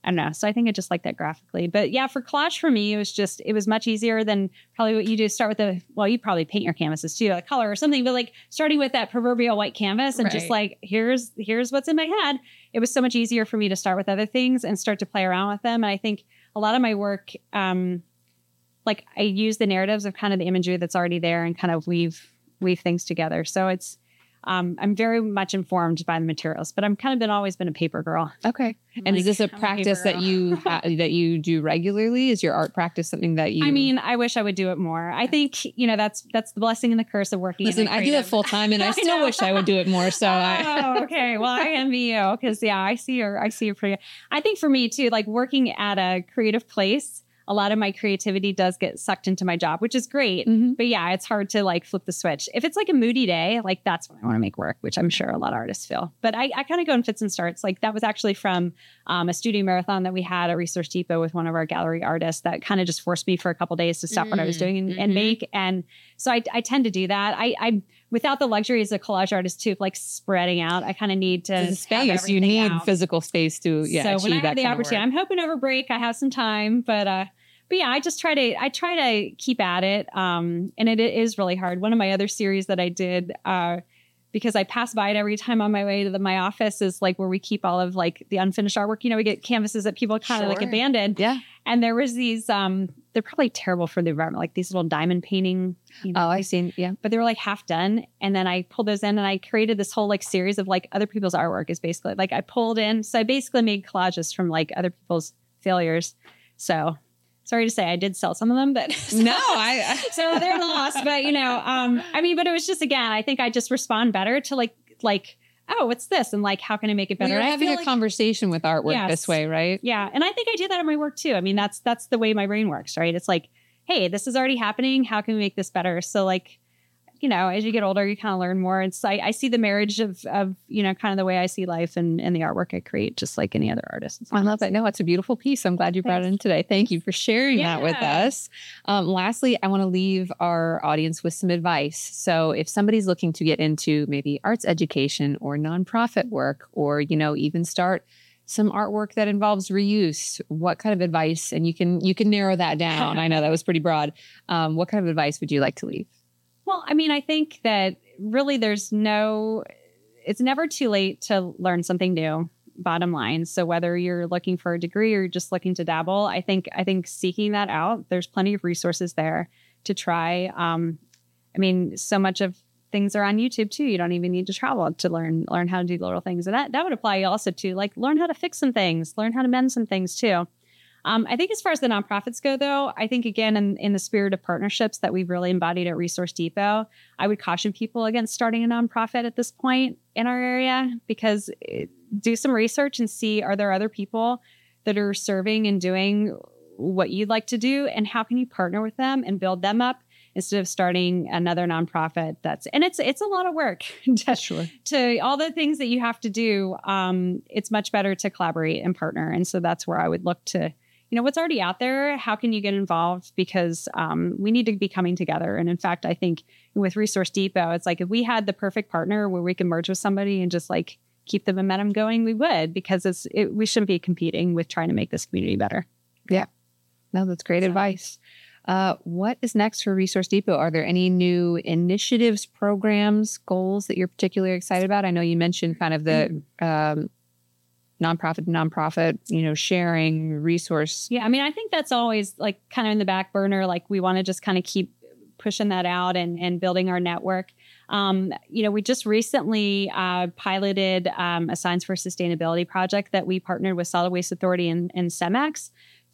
I don't know. So I think I just like that graphically. But yeah, for collage for me, it was just, it was much easier than probably what you do. Start with the, well, you probably paint your canvases too, like color or something, but like starting with that proverbial white canvas and Right. just like, here's, here's what's in my head. It was so much easier for me to start with other things and start to play around with them. And I think a lot of my work, um, like I use the narratives of kind of the imagery that's already there and kind of weave, weave things together. So it's, Um, I'm very much informed by the materials, but I'm kind of been always been a paper girl. Okay. And Like, is this a I'm a practice paper that you ha- that you do regularly? Is your art practice something that you? I mean, I wish I would do it more. I think, you know, that's that's the blessing and the curse of working. listen, in I do it full time, and I I still know. wish I would do it more. So I. Oh, okay. Well, I envy you because yeah, I see your I see your pretty. I think for me too, like working at a creative place, a lot of my creativity does get sucked into my job, which is great. Mhm. But yeah, it's hard to like flip the switch. If it's like a moody day, like that's when I want to make work, which I'm sure a lot of artists feel. But I, I kind of go in fits and starts. Like that was actually from um, a studio marathon that we had at Resource Depot with one of our gallery artists that kind of just forced me for a couple days to stop what I was doing and, and Mhm. make. And so I, I tend to do that. I, I without the luxury as a collage artist too, of like spreading out. I kind of need to The have space you everything need out. physical space to yeah So achieve when I that have the kind of opportunity, work. I'm hoping over break I have some time, but uh, but yeah, I just try to I try to keep at it, um, and it, it is really hard. One of my other series that I did, uh, because I pass by it every time on my way to the, my office, is like where we keep all of like the unfinished artwork. You know, we get canvases that people kind of like Sure. abandoned, Yeah. and there was these. Um, they're probably terrible for the environment, like these little diamond painting. You know, Oh, I've seen. Yeah. but they were like half done. And then I pulled those in and I created this whole like series of like other people's artwork is basically like I pulled in. So I basically made collages from like other people's failures. So sorry to say I did sell some of them, but No, I. I so they're lost. But you know, um, I mean, but it was just, again, I think I just respond better to like, like, oh, what's this? And like, how can I make it Well, better? you're And I having feel a like- conversation with artwork Yes. this way, right? Yeah. And I think I do that in my work too. I mean, that's, that's the way my brain works, right? It's like, hey, this is already happening. How can we make this better? So like, you know, as you get older, you kind of learn more. It's I, I see the marriage of, of, you know, kind of the way I see life and, and the artwork I create, just like any other artist. I love it. No, it's a beautiful piece. I'm glad you brought it in today. Thank you for sharing that with Yeah. us. Um, lastly, I want to leave our audience with some advice. So if somebody's looking to get into maybe arts education or nonprofit work, or, you know, even start some artwork that involves reuse, what kind of advice, and you can, you can narrow that down. I know that was pretty broad. Um, what kind of advice would you like to leave? Well, I mean, I think that really there's no, it's never too late to learn something new, bottom line. So whether you're looking for a degree or you're just looking to dabble, I think, I think seeking that out, there's plenty of resources there to try. Um, I mean, so much of things are on YouTube too. You don't even need to travel to learn, learn how to do little things. And that, that would apply also to like, learn how to fix some things, learn how to mend some things too. Um, I think as far as the nonprofits go, though, I think, again, in, in the spirit of partnerships that we've really embodied at Resource Depot, I would caution people against starting a nonprofit at this point in our area, because it, do some research and see, are there other people that are serving and doing what you'd like to do? And how can you partner with them and build them up instead of starting another nonprofit? That's, and it's, it's a lot of work to, Sure. to all the things that you have to do. Um, it's much better to collaborate and partner. And so that's where I would look to, you know, what's already out there, how can you get involved? Because um, we need to be coming together. And in fact, I think with Resource Depot, it's like if we had the perfect partner where we can merge with somebody and just like keep the momentum going, we would, because it's it, we shouldn't be competing with trying to make this community better. Yeah. No, that's great So- advice. Uh, what is next for Resource Depot? Are there any new initiatives, programs, goals that you're particularly excited about? I know you mentioned kind of the um, nonprofit to nonprofit, you know, sharing resource. Yeah, I mean, I think that's always like kind of in the back burner. Like we want to just kind of keep pushing that out and, and building our network. Um, you know, we just recently uh, piloted um, a Signs for Sustainability project that we partnered with Solid Waste Authority and, and CEMEX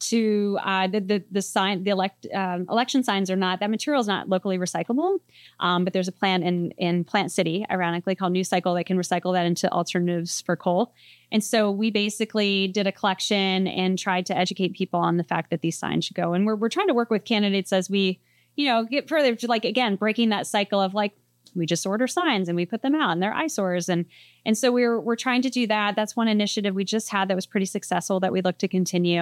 to uh, the the the sign the elect um, election signs are not, that material is not locally recyclable, um, but there's a plant in in Plant City, ironically called New Cycle, that can recycle that into alternatives for coal. And so we basically did a collection and tried to educate people on the fact that these signs should go. And we're we're trying to work with candidates as we, you know, get further to, like, again, breaking that cycle of like, we just order signs and we put them out and they're eyesores. And and so we're we're trying to do that. That's one initiative we just had that was pretty successful that we look to continue.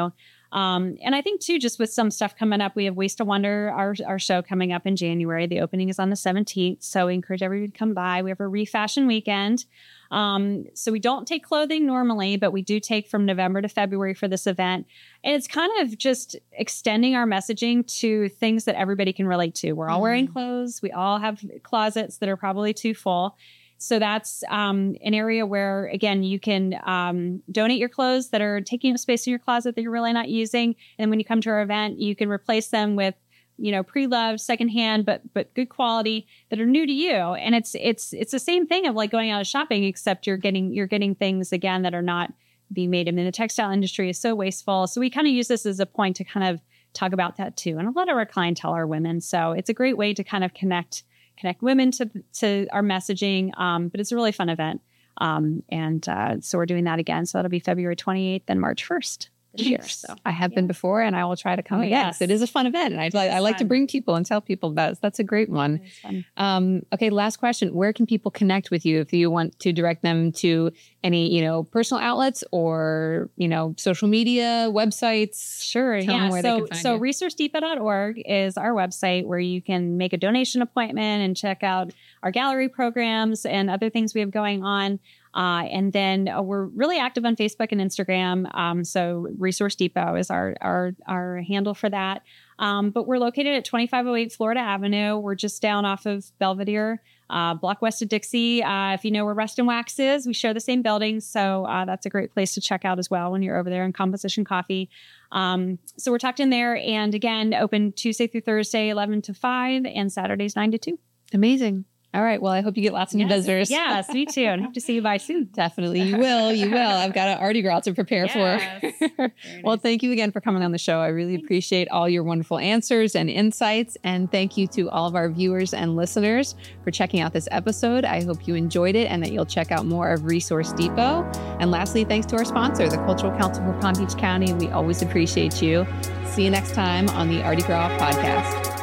Um, and I think too, just with some stuff coming up, we have Waste to Wonder, our, our show coming up in January. The opening is on the seventeenth. So we encourage everybody to come by. We have a refashion weekend. Um, so we don't take clothing normally, but we do take from November to February for this event. And it's kind of just extending our messaging to things that everybody can relate to. We're all mm-hmm. wearing clothes. We all have closets that are probably too full. So that's um, an area where, again, you can um, donate your clothes that are taking up space in your closet that you're really not using. And when you come to our event, you can replace them with, you know, pre-loved, secondhand, but but good quality that are new to you. And it's it's it's the same thing of like going out shopping, except you're getting you're getting things again that are not being made. I mean, the textile industry is so wasteful. So we kind of use this as a point to kind of talk about that too. And a lot of our clientele are women, so it's a great way to kind of connect connect women to to our messaging. Um, but it's a really fun event, um, and uh, so we're doing that again. So that'll be February twenty-eighth and March first. This year. So I have yeah. been before and I will try to come oh, again. Yes. It is a fun event. And I, I, I like fun. to bring people and tell people about it. That's a great one. Um, okay. Last question. Where can people connect with you if you want to direct them to any, you know, personal outlets or, you know, social media, websites? Sure. Tell yeah. them where so, they can find so you. resource depot dot org is our website where you can make a donation appointment and check out our gallery programs and other things we have going on. Uh, and then uh, we're really active on Facebook and Instagram. Um, so Resource Depot is our our our handle for that. Um, but we're located at twenty-five oh eight Florida Avenue. We're just down off of Belvedere, uh, block west of Dixie. Uh, if you know where Rust and Wax is, we share the same building. So uh, that's a great place to check out as well when you're over there in Composition Coffee. Um, so we're tucked in there. And again, open Tuesday through Thursday, eleven to five, and Saturdays, nine to two. Amazing. All right. Well, I hope you get lots of new yes. visitors. Yes, me too. And hope to see you by soon. Definitely. You will. You will. I've got an Artie Girl to prepare yes. for. Well, thank you again for coming on the show. I really Thanks. appreciate all your wonderful answers and insights. And thank you to all of our viewers and listeners for checking out this episode. I hope you enjoyed it and that you'll check out more of Resource Depot. And lastly, thanks to our sponsor, the Cultural Council for Palm Beach County. We always appreciate you. See you next time on the Artie Girl Podcast.